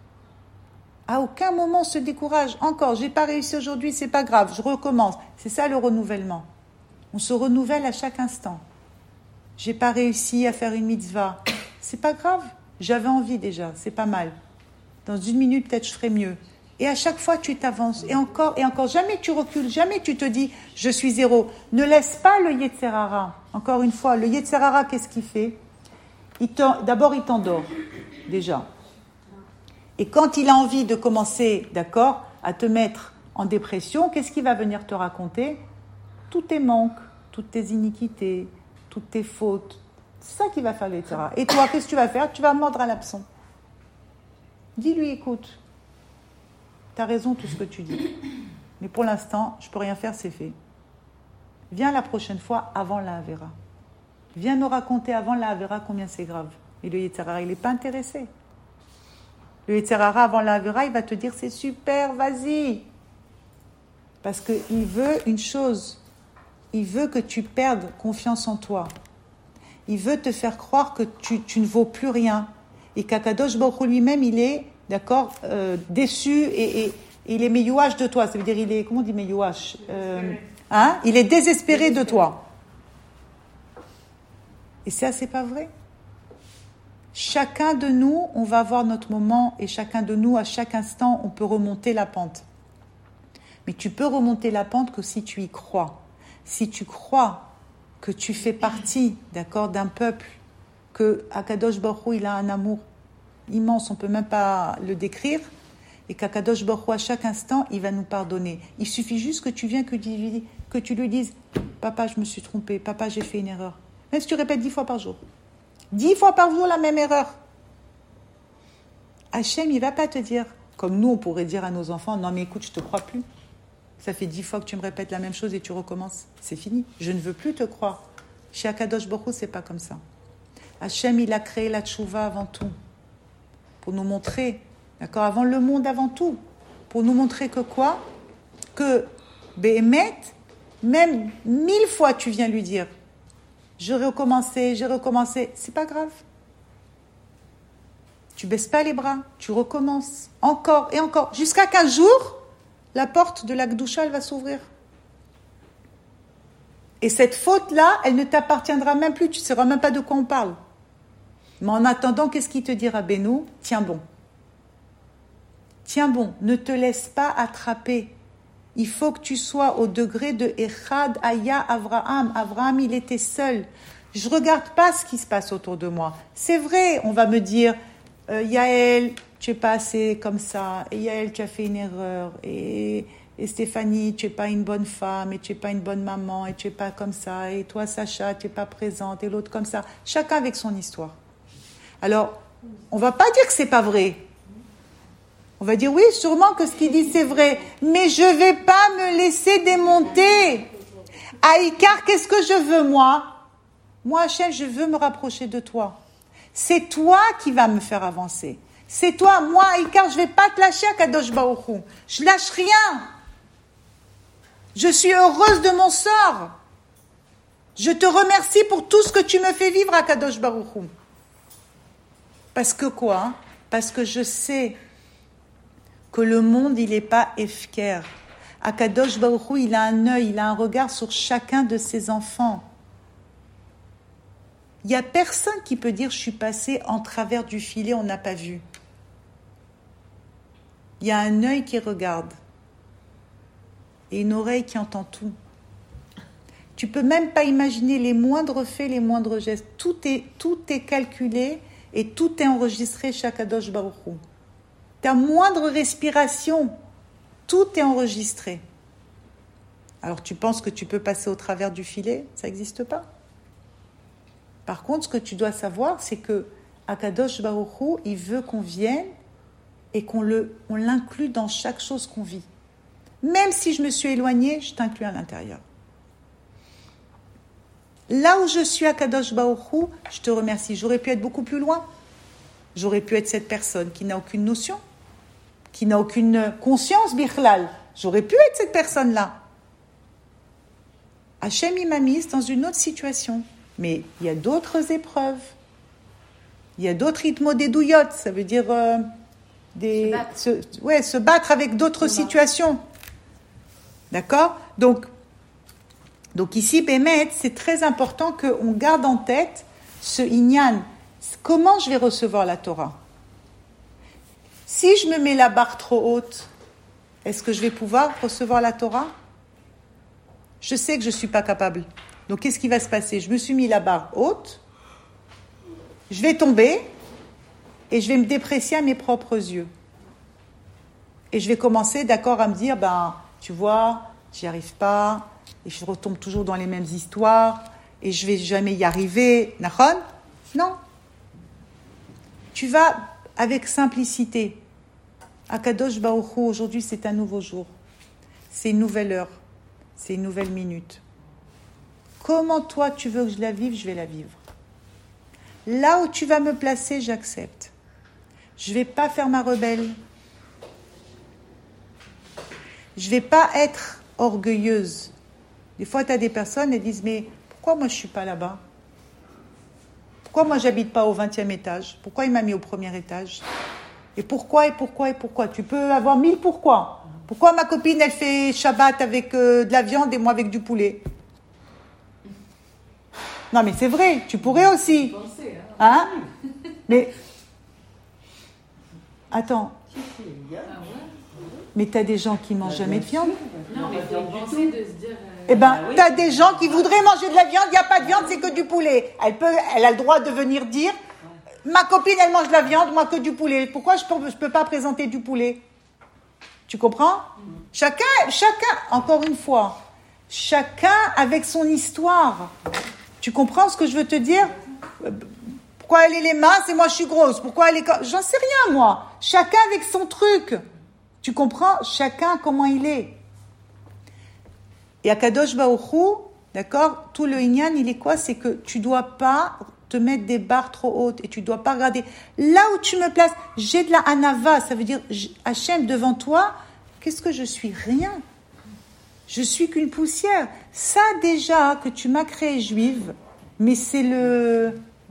À aucun moment on se décourage. Encore, j'ai pas réussi aujourd'hui, c'est pas grave, je recommence. C'est ça le renouvellement. On se renouvelle à chaque instant. J'ai pas réussi à faire une mitzvah, c'est pas grave. J'avais envie déjà, c'est pas mal. Dans 1 minute peut-être je ferai mieux. Et à chaque fois tu t'avances et encore, jamais tu recules, jamais tu te dis je suis zéro. Ne laisse pas le Yetzer Hara. Encore une fois, le Yetzer Hara, qu'est-ce qu'il fait? D'abord, il t'endort, déjà. Et quand il a envie de commencer, d'accord, à te mettre en dépression, qu'est-ce qu'il va venir te raconter? Tous tes manques, toutes tes iniquités, toutes tes fautes. C'est ça qu'il va faire, etc. Et toi, qu'est-ce que tu vas faire? Tu vas mordre à l'hameçon. Dis-lui, écoute, tu as raison tout ce que tu dis. Mais pour l'instant, je ne peux rien faire, c'est fait. Viens la prochaine fois avant la Havera. Viens nous raconter avant la Havera combien c'est grave. Et le Yetzer Hara, il n'est pas intéressé. Le Yetzer Hara, avant la Havera, il va te dire c'est super, vas-y. Parce qu'il veut une chose. Il veut que tu perdes confiance en toi. Il veut te faire croire que tu ne vaux plus rien. Et qu'Akadosh Baruch Hu lui-même, il est, d'accord, déçu et il est meyouach de toi. Ça veut dire, il est, comment on dit meyouach? Il est désespéré de toi. Et ça, c'est pas vrai. Chacun de nous, on va avoir notre moment et chacun de nous, à chaque instant, on peut remonter la pente. Mais tu peux remonter la pente que si tu y crois. Si tu crois que tu fais partie, d'accord, d'un peuple, que Akadosh Baruch Hu, il a un amour immense, on ne peut même pas le décrire, et qu'Akadosh Baruch Hu, à chaque instant, il va nous pardonner. Il suffit juste que tu viennes, que tu lui dises « Papa, je me suis trompé. Papa, j'ai fait une erreur. » Même si tu répètes 10 fois par jour. 10 fois par jour, la même erreur. Hachem, il ne va pas te dire, comme nous, on pourrait dire à nos enfants, non mais écoute, je ne te crois plus. Ça fait 10 fois que tu me répètes la même chose et tu recommences. C'est fini. Je ne veux plus te croire. Chez Akadosh Baruch Hu, c'est pas comme ça. Hachem, il a créé la tchouva avant tout. Pour nous montrer, d'accord, avant le monde, avant tout. Pour nous montrer que quoi? Que Béhémet, même 1000 fois tu viens lui dire, j'ai recommencé, c'est pas grave. Tu baisses pas les bras, tu recommences, encore et encore, jusqu'à qu'un jour, la porte de la Gdoucha, elle va s'ouvrir. Et cette faute-là, elle ne t'appartiendra même plus, tu ne sauras même pas de quoi on parle. Mais en attendant, qu'est-ce qu'il te dira, Beno? Tiens bon. Tiens bon, ne te laisse pas attraper. Il faut que tu sois au degré de Echad Aya Avraham. Avraham, il était seul. Je ne regarde pas ce qui se passe autour de moi. C'est vrai, on va me dire, Yael, tu n'es pas assez comme ça. Et Yael, tu as fait une erreur. Et Stéphanie, tu n'es pas une bonne femme. Et tu n'es pas une bonne maman. Et tu n'es pas comme ça. Et toi, Sacha, tu n'es pas présente. Et l'autre comme ça. Chacun avec son histoire. Alors, on ne va pas dire que ce n'est pas vrai. On va dire, oui, sûrement que ce qu'il dit, c'est vrai. Mais je ne vais pas me laisser démonter. Aïkar, qu'est-ce que je veux, moi? Moi, Hachem, je veux me rapprocher de toi. C'est toi qui vas me faire avancer. C'est toi. Moi, Aïkar, je ne vais pas te lâcher à Kadosh Baruch Hu. Je ne lâche rien. Je suis heureuse de mon sort. Je te remercie pour tout ce que tu me fais vivre à Kadosh Baruch Hu. Parce que quoi? Parce que je sais que le monde, il n'est pas efker. Akadosh Baruch Hu, il a un œil, il a un regard sur chacun de ses enfants. Il n'y a personne qui peut dire « je suis passé en travers du filet, on n'a pas vu ». Il y a un œil qui regarde et une oreille qui entend tout. Tu ne peux même pas imaginer les moindres faits, les moindres gestes. Tout est calculé et tout est enregistré chez Akadosh Baruch Hu. Ta moindre respiration, tout est enregistré. Alors tu penses que tu peux passer au travers du filet? Ça n'existe pas. Par contre, ce que tu dois savoir, c'est que Akadosh Baruch Hu, il veut qu'on vienne et qu'on l'inclue dans chaque chose qu'on vit. Même si je me suis éloignée, je t'inclus à l'intérieur. Là où je suis, Akadosh Baruch Hu, je te remercie. J'aurais pu être beaucoup plus loin. J'aurais pu être cette personne qui n'a aucune notion, qui n'a aucune conscience, bichlal. J'aurais pu être cette personne-là. Hachem, il m'a mise dans une autre situation. Mais il y a d'autres épreuves. Il y a d'autres itmodeduyot, ça veut dire se battre avec d'autres situations. D'accord? Donc ici, Bémet, c'est très important qu'on garde en tête ce inyan. Comment je vais recevoir la Torah? Si je me mets la barre trop haute, est-ce que je vais pouvoir recevoir la Torah? Je sais que je ne suis pas capable. Donc, qu'est-ce qui va se passer? Je me suis mis la barre haute, je vais tomber et je vais me déprécier à mes propres yeux. Et je vais commencer, d'accord, à me dire, tu vois, j'y arrive pas, et je retombe toujours dans les mêmes histoires, et je vais jamais y arriver. Nahon? Non. Tu vas avec simplicité. Akadosh Baruch Hu, aujourd'hui, c'est un nouveau jour. C'est une nouvelle heure. C'est une nouvelle minute. Comment toi, tu veux que je la vive, je vais la vivre. Là où tu vas me placer, j'accepte. Je ne vais pas faire ma rebelle. Je ne vais pas être orgueilleuse. Des fois, tu as des personnes, elles disent, mais pourquoi moi, je ne suis pas là-bas? Pourquoi moi, je n'habite pas au 20e étage? Pourquoi il m'a mis au premier étage? Et pourquoi? Tu peux avoir 1000 pourquoi. Pourquoi ma copine, elle fait Shabbat avec de la viande et moi avec du poulet? Non, mais c'est vrai, tu pourrais aussi. Hein? Mais, attends. Mais t'as des gens qui ne mangent jamais de viande? Non, mais faut penser de se dire... t'as des gens qui voudraient manger de la viande, il n'y a pas de viande, c'est que du poulet. Elle a le droit de venir dire, ma copine, elle mange de la viande, moi que du poulet. Pourquoi je ne peux pas présenter du poulet? Tu comprends? Chacun, encore une fois, chacun avec son histoire. Tu comprends ce que je veux te dire? Pourquoi elle est les minces et moi je suis grosse? Pourquoi elle est... J'en sais rien, moi. Chacun avec son truc. Tu comprends? Chacun comment il est. Et à Kadosh Baruch Hu, d'accord, tout le inyan, il est quoi? C'est que tu dois pas te mettre des barres trop hautes et tu dois pas regarder. Là où tu me places, j'ai de la anava, ça veut dire, Hachem, devant toi, qu'est-ce que je suis? Rien. Je suis qu'une poussière. Ça, déjà, que tu m'as créée juive, mais c'est le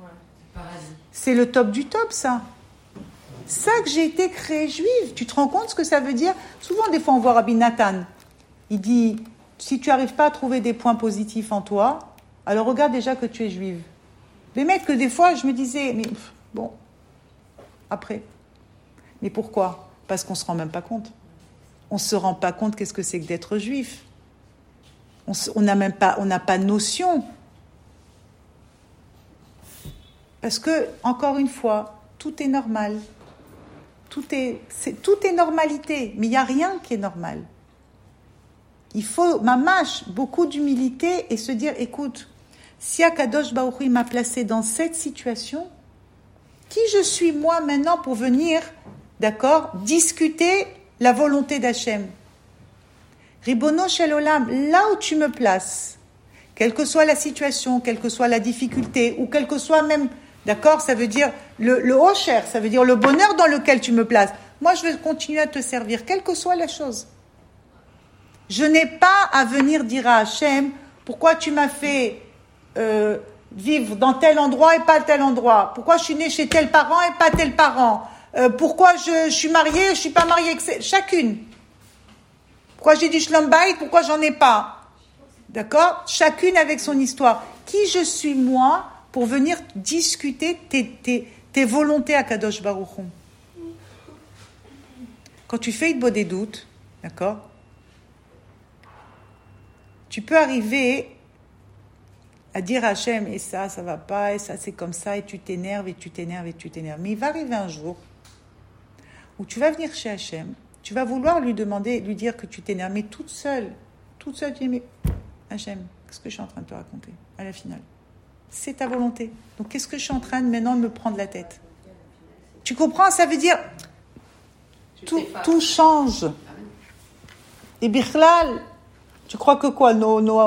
top du top, ça. Ça que j'ai été créée juive. Tu te rends compte ce que ça veut dire? Souvent, des fois, on voit Rabbi Nathan. Il dit, si tu n'arrives pas à trouver des points positifs en toi, alors regarde déjà que tu es juive. Les mecs que des fois, je me disais, mais bon, après. Mais pourquoi? Parce qu'on ne se rend même pas compte. On ne se rend pas compte qu'est-ce que c'est que d'être juif. On n'a pas notion. Parce que, encore une fois, tout est normal. Tout est normalité, mais il n'y a rien qui est normal. Il faut, mamash, beaucoup d'humilité et se dire, écoute, si Akadosh Baruch Hu m'a placé dans cette situation, qui je suis moi maintenant pour venir, d'accord, discuter la volonté d'Hachem? Ribono Shel Olam, là où tu me places, quelle que soit la situation, quelle que soit la difficulté, ou quel que soit même, d'accord, ça veut dire le Osher, ça veut dire le bonheur dans lequel tu me places. Moi, je vais continuer à te servir, quelle que soit la chose. Je n'ai pas à venir dire à Hachem, pourquoi tu m'as fait vivre dans tel endroit et pas tel endroit? Pourquoi je suis née chez tel parent et pas tel parent? Pourquoi je suis mariée, je suis pas mariée? Chacune. Pourquoi j'ai du Shlom Bayit, pourquoi j'en ai pas? D'accord? Chacune avec son histoire. Qui je suis moi pour venir discuter tes volontés à Kadosh Baruch Hu? Quand tu fais une des doutes, d'accord? Tu peux arriver à dire à Hachem, et ça va pas, et ça c'est comme ça, et tu t'énerves, et tu t'énerves, et tu t'énerves. Mais il va arriver un jour où tu vas venir chez Hachem, tu vas vouloir lui demander, lui dire que tu t'énerves, mais toute seule, tu dis, mais Hachem, qu'est-ce que je suis en train de te raconter à la finale? C'est ta volonté. Donc qu'est-ce que je suis en train de maintenant de me prendre la tête? Tu comprends? Ça veut dire, tout change. Et Bichlal, tu crois que quoi?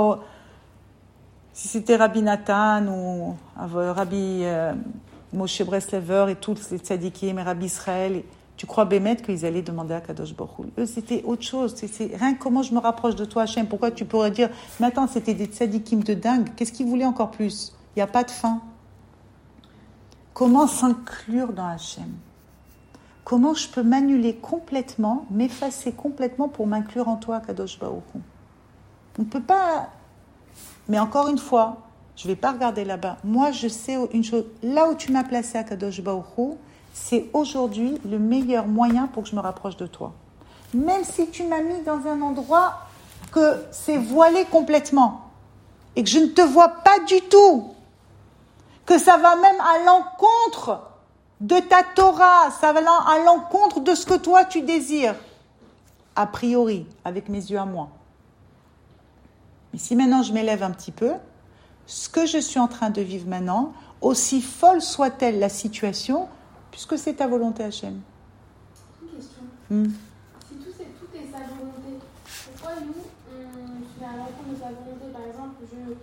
Si c'était Rabbi Nathan ou Rabbi Moshe Breslever et tous les tzadikim et Rabbi Israël, tu crois Bémet qu'ils allaient demander à Kadosh Baruch Hu? Eux, c'était autre chose. C'est rien que comment je me rapproche de toi, Hachem. Pourquoi tu pourrais dire, mais attends, c'était des tzadikim de dingue. Qu'est-ce qu'ils voulaient encore plus? Il n'y a pas de fin. Comment s'inclure dans Hachem? Comment je peux m'annuler complètement, m'effacer complètement pour m'inclure en toi, Kadosh Baruch Hu? On ne peut pas... Mais encore une fois, je ne vais pas regarder là-bas. Moi, je sais une chose. Là où tu m'as placé à Kadosh Baruch Hu, c'est aujourd'hui le meilleur moyen pour que je me rapproche de toi. Même si tu m'as mis dans un endroit que c'est voilé complètement et que je ne te vois pas du tout, que ça va même à l'encontre de ta Torah, ça va à l'encontre de ce que toi tu désires, a priori, avec mes yeux à moi. Mais si maintenant je m'élève un petit peu, ce que je suis en train de vivre maintenant, aussi folle soit-elle la situation, puisque c'est ta volonté, Hachem. Une question. Si tout est sa volonté, pourquoi nous, on se met à l'encontre de sa volonté? Par exemple,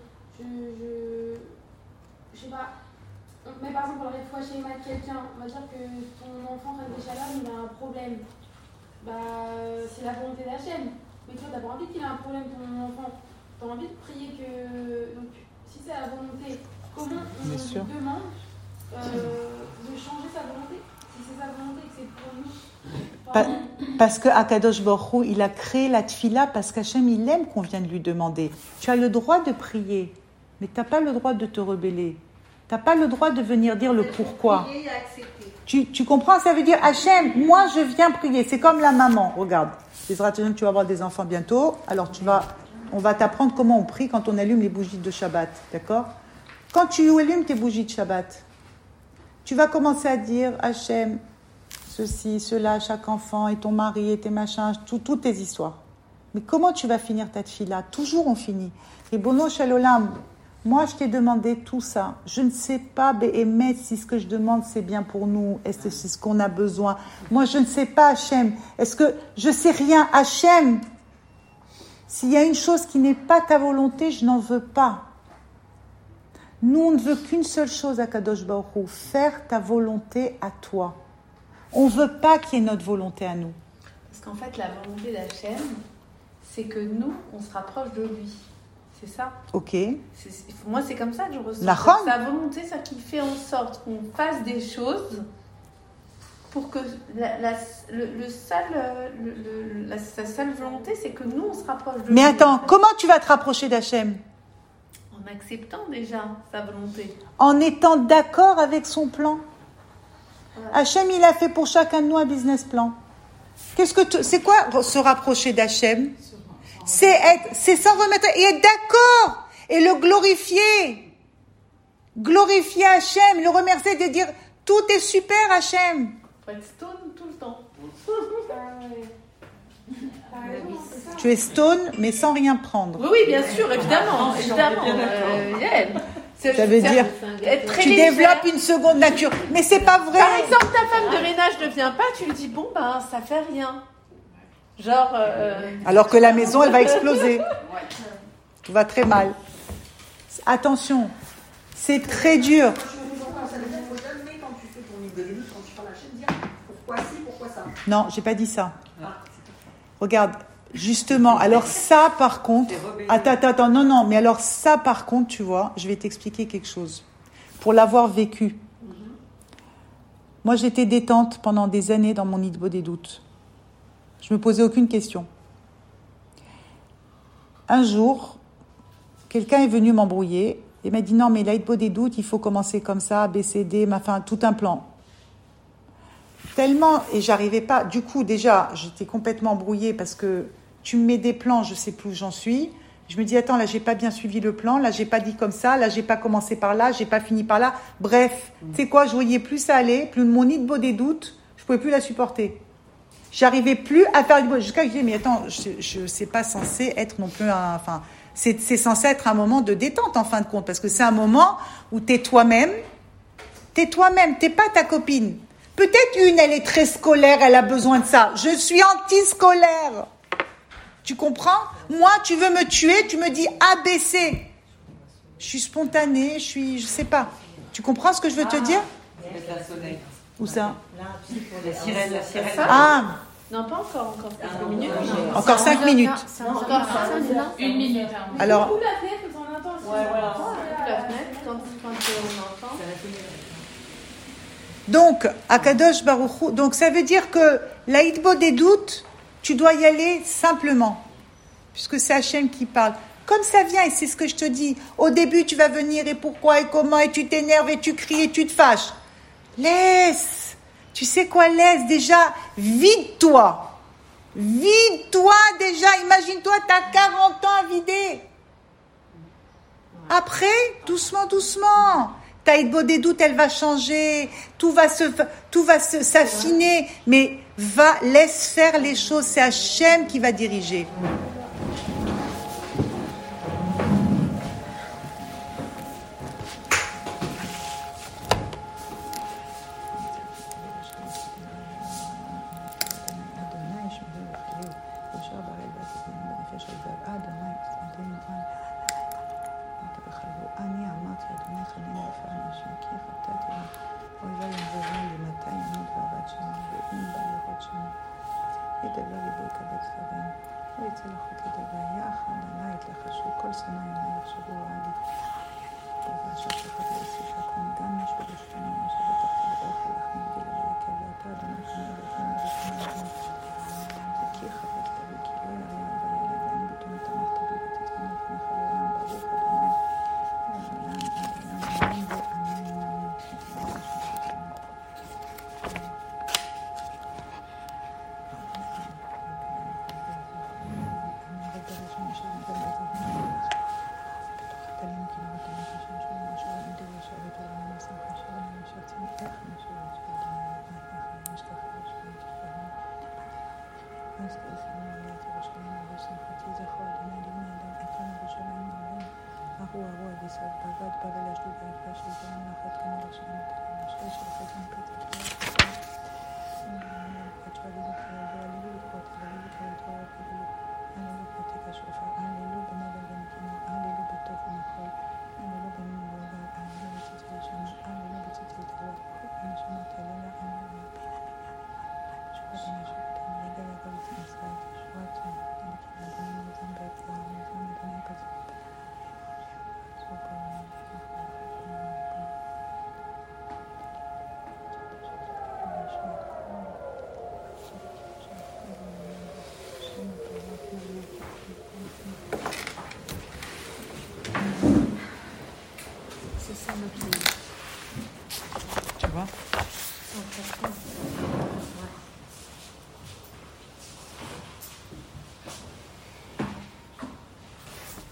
je sais pas, on met par exemple dans les fois chez quelqu'un, on va dire que ton enfant il a un problème. C'est la volonté d'Hachem. Mais toi, t'as pas envie qu'il ait un problème, ton enfant. T'as envie de prier que... Donc, si c'est la volonté, comment on demande de changer sa volonté? Si c'est sa volonté et que c'est pour nous. Parce que Akadosh Baruch Hu, il a créé la tfila parce qu'Hachem, il aime qu'on vienne lui demander. Tu as le droit de prier, mais tu n'as pas le droit de te rebeller. Tu n'as pas le droit de venir dire le pourquoi. Tu comprends? Ça veut dire, Hachem, moi je viens prier. C'est comme la maman, regarde. Tu vas avoir des enfants bientôt, alors on va t'apprendre comment on prie quand on allume les bougies de Shabbat, d'accord? Quand tu allumes tes bougies de Shabbat, tu vas commencer à dire, Hachem, ceci, cela, chaque enfant, et ton mari, et tes machins, toutes tes histoires. Mais comment tu vas finir ta tfila? Toujours on finit. Ribono Shel Olam, moi je t'ai demandé tout ça. Je ne sais pas, Béhémet, si ce que je demande c'est bien pour nous. Est-ce que c'est ce qu'on a besoin? Moi je ne sais pas, Hachem. Est-ce que je sais rien, Hachem? S'il y a une chose qui n'est pas ta volonté, je n'en veux pas. Nous, on ne veut qu'une seule chose à Kadosh Baruch Hu, faire ta volonté à toi. On ne veut pas qu'il y ait notre volonté à nous. Parce qu'en fait, la volonté d'Hachem, c'est que nous, on se rapproche de lui. C'est ça. Ok. Moi, c'est comme ça que je ressens. Nachon. Sa volonté, c'est qu'il fait en sorte qu'on fasse des choses pour que sa seule volonté, c'est que nous, on se rapproche de lui. Mais attends, comment tu vas te rapprocher d'Hachem ? En acceptant déjà sa volonté. En étant d'accord avec son plan. Hachem, il a fait pour chacun de nous un business plan. C'est quoi se rapprocher d'Hachem ? C'est s'en remettre et être d'accord et le glorifier. Glorifier Hachem, le remercier, de dire tout est super Hachem. Faut être stone tout le temps. Tu es stone mais sans rien prendre. Oui, bien sûr, évidemment. Ça veut dire être très tu légère. développes une seconde nature. Mais c'est pas vrai. Par exemple, ta femme de ménage ne vient pas, tu lui dis bon ben ça fait rien. Genre. Alors que la maison elle va exploser. Tout va très mal. Attention, c'est très dur. Non, j'ai pas dit ça. Regarde, justement, alors ça par contre, attends, non, mais alors ça par contre, tu vois, je vais t'expliquer quelque chose. Pour l'avoir vécu. Moi, j'étais détente pendant des années dans mon Hitbo des doutes. Je me posais aucune question. Un jour, quelqu'un est venu m'embrouiller et m'a dit non, mais l'Hitbo des doutes, il faut commencer comme ça, ABCD, enfin, tout un plan. Tellement, et j'arrivais pas, du coup déjà j'étais complètement embrouillée parce que tu me mets des plans, je sais plus où j'en suis, je me dis attends là j'ai pas bien suivi le plan, là j'ai pas dit comme ça, là j'ai pas commencé par là, j'ai pas fini par là, bref, tu sais quoi, je voyais plus ça aller, plus mon Hitbo des doutes, je pouvais plus la supporter. J'arrivais plus à faire du bon, jusqu'à que je disais mais attends, je c'est pas censé être non plus enfin c'est censé être un moment de détente en fin de compte parce que c'est un moment où t'es toi-même, t'es pas ta copine. Peut-être une, elle est très scolaire, elle a besoin de ça. Je suis anti-scolaire. Tu comprends ? Moi, tu veux me tuer, tu me dis ABC. Je suis spontanée, je sais pas. Tu comprends ce que je veux te dire ? Où ça ? La sirène. Ah, Non, pas encore 5 minutes. encore 5 minutes. Non, encore 5 minutes. 1 minute. Alors, Ou la fenêtre, on entend. Ouais, voilà. La fenêtre, quand on entend. donc, Akadosh Baruch Hu, donc ça veut dire que la Hitbo des doutes, tu dois y aller simplement, puisque c'est Hachem qui parle. Comme ça vient, et c'est ce que je te dis, au début tu vas venir et pourquoi et comment, et tu t'énerves et tu cries et tu te fâches. Laisse, tu sais quoi, laisse déjà, vide-toi déjà, imagine-toi, t'as 40 ans à vider. Après, doucement, ta Hitbo des doutes, elle va changer, tout va s'affiner, mais laisse faire les choses, c'est Hachem qui va diriger.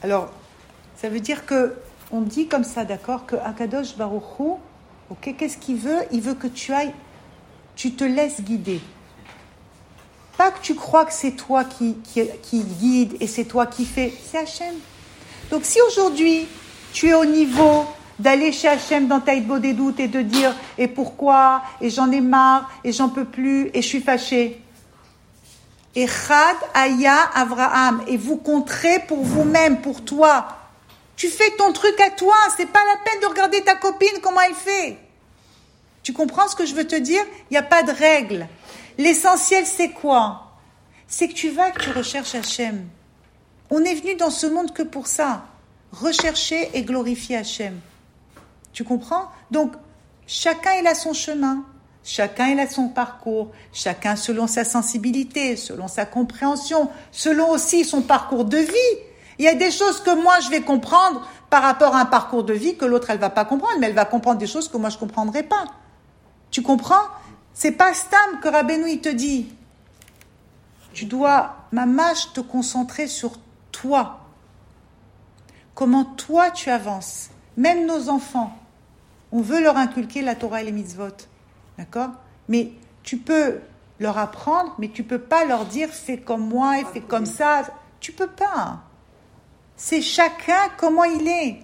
Alors, ça veut dire que, on dit comme ça, d'accord, que Akadosh Baruch Hu, ok, qu'est-ce qu'il veut? Il veut que tu te laisses guider. Pas que tu crois que c'est toi qui guide et c'est toi qui fais, c'est Hachem. Donc si aujourd'hui, tu es au niveau d'aller chez Hachem dans ta hitbo des doutes et de dire « et pourquoi ?» et « j'en ai marre » et « j'en peux plus » et « je suis fâché ». Echad Aya Avraham, et vous compterez pour vous-même, pour toi. Tu fais ton truc à toi, c'est pas la peine de regarder ta copine, comment elle fait. Tu comprends ce que je veux te dire? Il n'y a pas de règle. L'essentiel, c'est quoi? C'est que tu vas, que tu recherches Hachem. On est venu dans ce monde que pour ça. Rechercher et glorifier Hachem. Tu comprends? Donc, chacun il a son chemin. Chacun il a son parcours. Chacun selon sa sensibilité, selon sa compréhension, selon aussi son parcours de vie. Il y a des choses que moi, je vais comprendre par rapport à un parcours de vie que l'autre, elle va pas comprendre. Mais elle va comprendre des choses que moi, je comprendrai pas. Tu comprends? C'est pas Stam que Rabbeinu il te dit. Tu dois, mamash, te concentrer sur toi. Comment toi tu avances. Même nos enfants, on veut leur inculquer la Torah et les mitzvot. D'accord? Mais tu peux leur apprendre, mais tu peux pas leur dire fais comme moi et fais comme ça. Tu peux pas. C'est chacun comment il est.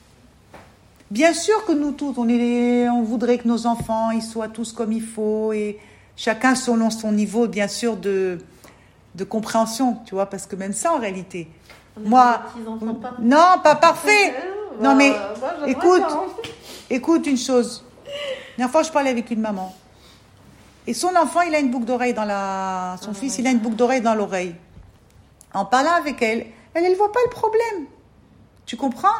Bien sûr que nous tous, on voudrait que nos enfants ils soient tous comme il faut et chacun selon son niveau, bien sûr, de compréhension, tu vois, parce que même ça en réalité. Moi, non, pas parfait. Non mais, écoute une chose. La dernière fois, je parlais avec une maman. Et son enfant, il a une boucle d'oreille son fils, il a une boucle d'oreille dans l'oreille. En parlant avec elle voit pas le problème. Tu comprends?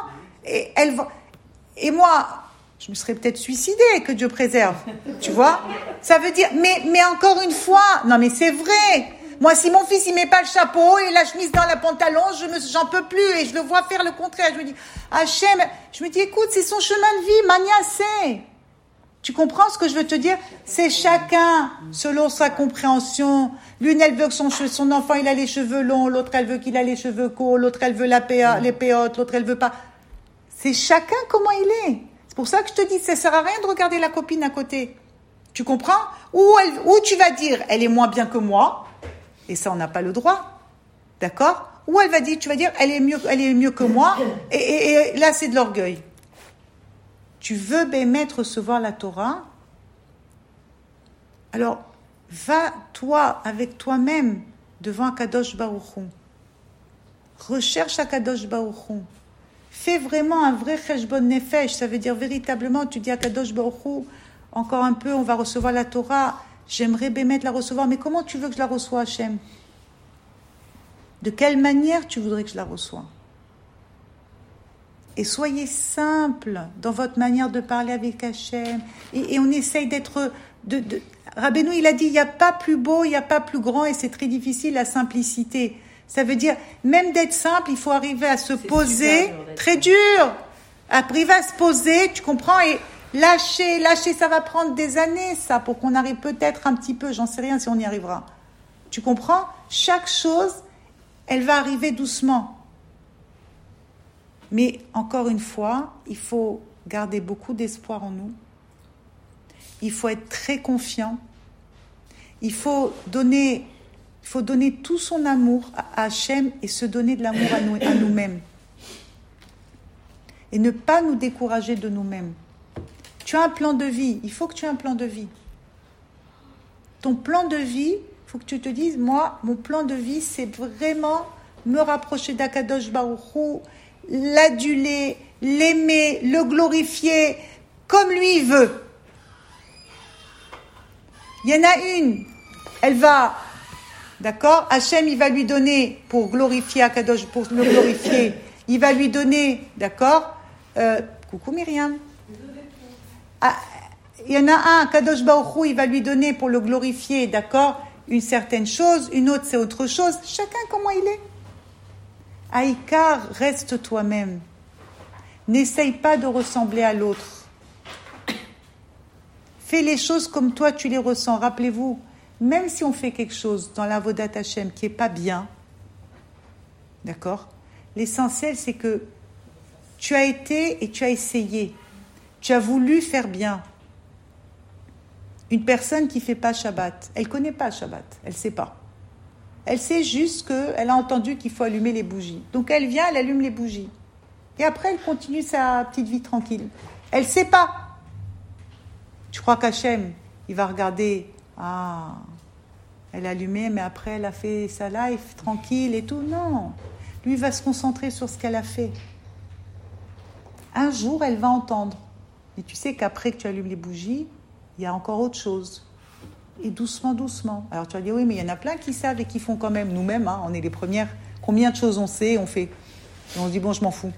Et moi, je me serais peut-être suicidée, que Dieu préserve. Tu vois? Ça veut dire, mais encore une fois, non mais c'est vrai. Moi, si mon fils, il met pas le chapeau et la chemise dans la pantalon, j'en peux plus et je le vois faire le contraire. Je me dis, Hachem, écoute, c'est son chemin de vie, maniassé. Tu comprends ce que je veux te dire? C'est chacun selon sa compréhension. L'une, elle veut que son enfant, il a les cheveux longs. L'autre, elle veut qu'il a les cheveux courts. L'autre, elle veut les péotes. L'autre, elle veut pas. C'est chacun comment il est. C'est pour ça que je te dis, ça sert à rien de regarder la copine à côté. Tu comprends? Ou tu vas dire, elle est moins bien que moi. Et ça, on n'a pas le droit. D'accord? Ou tu vas dire, elle est mieux que moi. Et là, c'est de l'orgueil. Tu veux bémet recevoir la Torah? Alors, va toi, avec toi-même, devant Akadosh Baruch Hu. Recherche Akadosh Baruch Hu. Fais vraiment un vrai cheshbon nefesh. Ça veut dire véritablement, tu dis Akadosh Baruch Hu, encore un peu, on va recevoir la Torah. J'aimerais bémet la recevoir, mais comment tu veux que je la reçoive, Hachem? De quelle manière tu voudrais que je la reçoive? Et soyez simple dans votre manière de parler avec Hachem. Et on essaye d'être... Rabbeinu, il a dit, il n'y a pas plus beau, il n'y a pas plus grand, et c'est très difficile, la simplicité. Ça veut dire, même d'être simple, il faut arriver à se poser. Très dur. Arriver à se poser, tu comprends? Et lâcher, ça va prendre des années, ça, pour qu'on arrive peut-être un petit peu, j'en sais rien si on y arrivera. Tu comprends? Chaque chose, elle va arriver doucement. Mais encore une fois, il faut garder beaucoup d'espoir en nous. Il faut être très confiant. Il faut donner tout son amour à Hachem et se donner de l'amour à nous-mêmes. Et ne pas nous décourager de nous-mêmes. Tu as un plan de vie. Il faut que tu aies un plan de vie. Ton plan de vie, il faut que tu te dises, moi, mon plan de vie, c'est vraiment me rapprocher d'Akadosh Baruch Hu, l'aduler, l'aimer, le glorifier, comme lui il veut. Il y en a une, elle va, d'accord, Hachem il va lui donner, pour glorifier Akadosh, pour le glorifier, il va lui donner, d'accord, coucou Myriam, il y en a un, Kadosh Baruch Hu, il va lui donner pour le glorifier, d'accord, une certaine chose, une autre c'est autre chose, chacun comment il est. Aïkar, reste toi-même. N'essaye pas de ressembler à l'autre. Fais les choses comme toi tu les ressens. Rappelez-vous, même si on fait quelque chose dans la Avodat Hashem qui n'est pas bien, d'accord, L'essentiel, c'est que tu as été et tu as essayé. Tu as voulu faire bien. Une personne qui ne fait pas Shabbat, elle ne connaît pas Shabbat, elle ne sait pas. Elle sait juste qu'elle a entendu qu'il faut allumer les bougies. Donc elle vient, elle allume les bougies. Et après, elle continue sa petite vie tranquille. Elle ne sait pas. Tu crois qu'Hachem, il va regarder, elle a allumé, mais après elle a fait sa life tranquille et tout. Non. Lui, il va se concentrer sur ce qu'elle a fait. Un jour, elle va entendre. Mais tu sais qu'après que tu allumes les bougies, il y a encore autre chose. Et doucement, doucement. Alors tu vas dire, oui, mais il y en a plein qui savent et qui font quand même. Nous-mêmes, on est les premières. Combien de choses on sait, on fait. Et on se dit, bon, je m'en fous.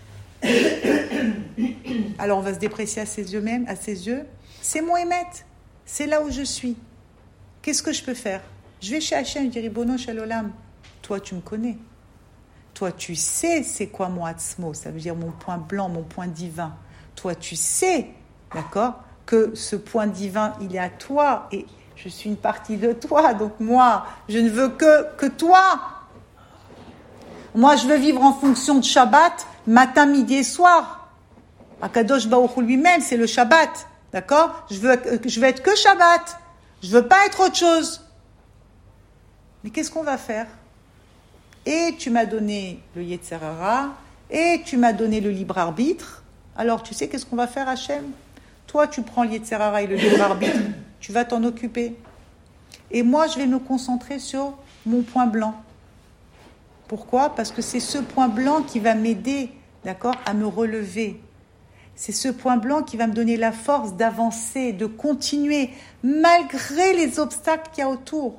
Alors on va se déprécier à ses yeux même, à ses yeux. C'est mon émet. C'est là où je suis. Qu'est-ce que je peux faire? Je vais chez Hachem, je dis, Ribono Shel Olam, toi tu me connais. Toi tu sais c'est quoi mon atzmo, ça veut dire mon point blanc, mon point divin. Toi tu sais, d'accord, que ce point divin il est à toi et je suis une partie de toi. Donc moi, je ne veux que toi. Moi je veux vivre en fonction de Shabbat, matin, midi et soir. Akadosh Baruch Hu lui-même, c'est le Shabbat. D'accord? Je veux être que Shabbat. Je veux pas être autre chose. Mais qu'est-ce qu'on va faire? Et tu m'as donné le Yetzer Hara, et tu m'as donné le libre arbitre. Alors tu sais qu'est-ce qu'on va faire, Hachem? Toi, tu prends le Yetzer Hara et le libre arbitre. Tu vas t'en occuper. Et moi, je vais me concentrer sur mon point blanc. Pourquoi? Parce que c'est ce point blanc qui va m'aider, d'accord, à me relever. C'est ce point blanc qui va me donner la force d'avancer, de continuer, malgré les obstacles qu'il y a autour.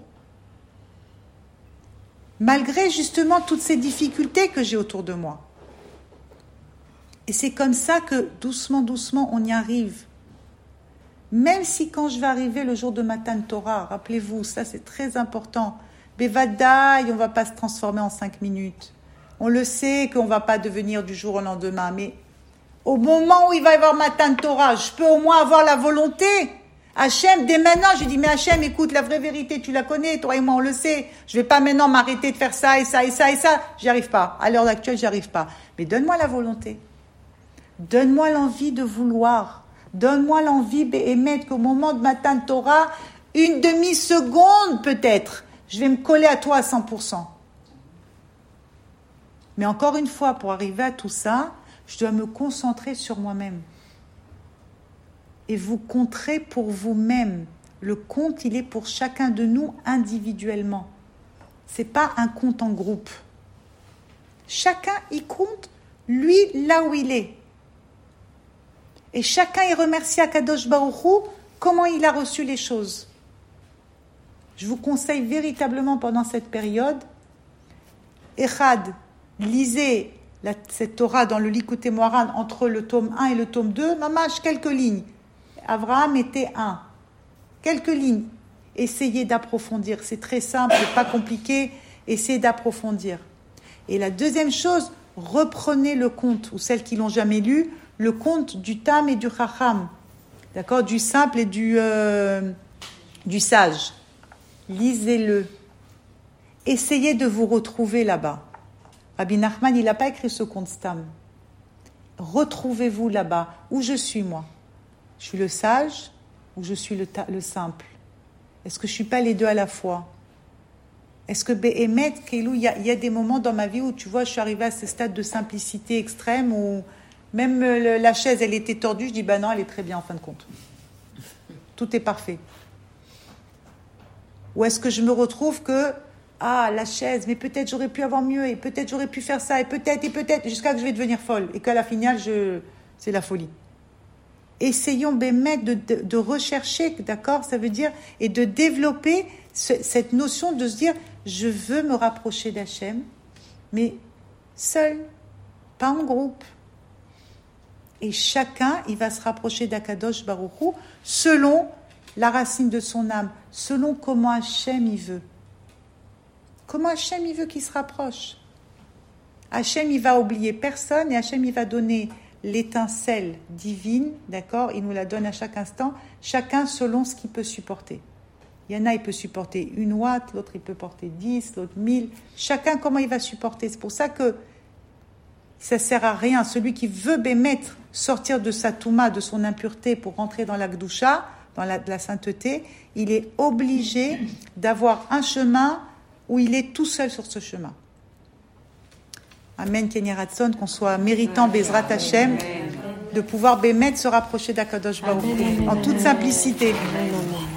Malgré justement toutes ces difficultés que j'ai autour de moi. Et c'est comme ça que doucement, doucement, on y arrive. Même si quand je vais arriver le jour de Matan Torah, rappelez-vous, ça c'est très important. Bevadaï, on ne va pas se transformer en 5 minutes. On le sait qu'on ne va pas devenir du jour au lendemain, mais au moment où il va y avoir Matan Torah, je peux au moins avoir la volonté. Hachem, dès maintenant, je dis, mais Hachem, écoute, la vraie vérité, tu la connais, toi et moi, on le sait. Je vais pas maintenant m'arrêter de faire ça et ça et ça et ça. J'y arrive pas. À l'heure actuelle, j'y arrive pas. Mais donne-moi la volonté. Donne-moi l'envie de vouloir. Donne-moi l'envie, Béhémet, qu'au moment de Matan Torah, une demi-seconde peut-être, je vais me coller à toi à 100%. Mais encore une fois, pour arriver à tout ça, je dois me concentrer sur moi-même. Et vous compterez pour vous-même. Le compte, il est pour chacun de nous individuellement. Ce n'est pas un compte en groupe. Chacun, il compte, lui, là où il est. Et chacun, il remercie Akadosh Baruch Hu comment il a reçu les choses. Je vous conseille véritablement pendant cette période, Echad, lisez cette Torah dans le Likutei Moharan entre le tome 1 et le tome 2, mamash, quelques lignes. Abraham était 1. Quelques lignes. Essayez d'approfondir. C'est très simple, pas compliqué. Essayez d'approfondir. Et la deuxième chose, reprenez le conte, ou celles qui l'ont jamais lu, le conte du Tam et du Chacham. D'accord? Du simple et du sage. Lisez-le. Essayez de vous retrouver là-bas. Rabbi Nachman, il n'a pas écrit ce conte Stam. Retrouvez-vous là-bas. Où je suis, moi? Je suis le sage ou je suis le simple? Est-ce que je ne suis pas les deux à la fois? Est-ce que Béhémet, Keilou, il y a des moments dans ma vie où tu vois, je suis arrivée à ce stade de simplicité extrême où même la chaise, elle était tordue, je dis, non, elle est très bien en fin de compte. Tout est parfait. Ou est-ce que je me retrouve que, la chaise, mais peut-être j'aurais pu avoir mieux, et peut-être j'aurais pu faire ça, et peut-être, jusqu'à que je vais devenir folle, et qu'à la finale, c'est la folie. Essayons de rechercher, d'accord, ça veut dire, et de développer cette notion de se dire, je veux me rapprocher d'Hachem, mais seul, pas en groupe. Et chacun, il va se rapprocher d'Akadosh Baruch Hu selon la racine de son âme, selon comment Hachem il veut. Comment Hachem il veut qu'il se rapproche. Hachem il va oublier personne et Hachem il va donner l'étincelle divine, d'accord? Il nous la donne à chaque instant, chacun selon ce qu'il peut supporter. Il y en a, il peut supporter 1 watt, l'autre il peut porter 10, l'autre 1000. Chacun comment il va supporter. C'est pour ça que ça sert à rien. Celui qui veut bémettre, sortir de sa touma, de son impureté pour rentrer dans la gdoucha, dans la sainteté, il est obligé d'avoir un chemin où il est tout seul sur ce chemin. Amen, Kenny Ratson, qu'on soit méritant Bezrat Hashem, de pouvoir bémettre, se rapprocher d'Akadosh Baruch Hu, en toute simplicité. Amen, amen.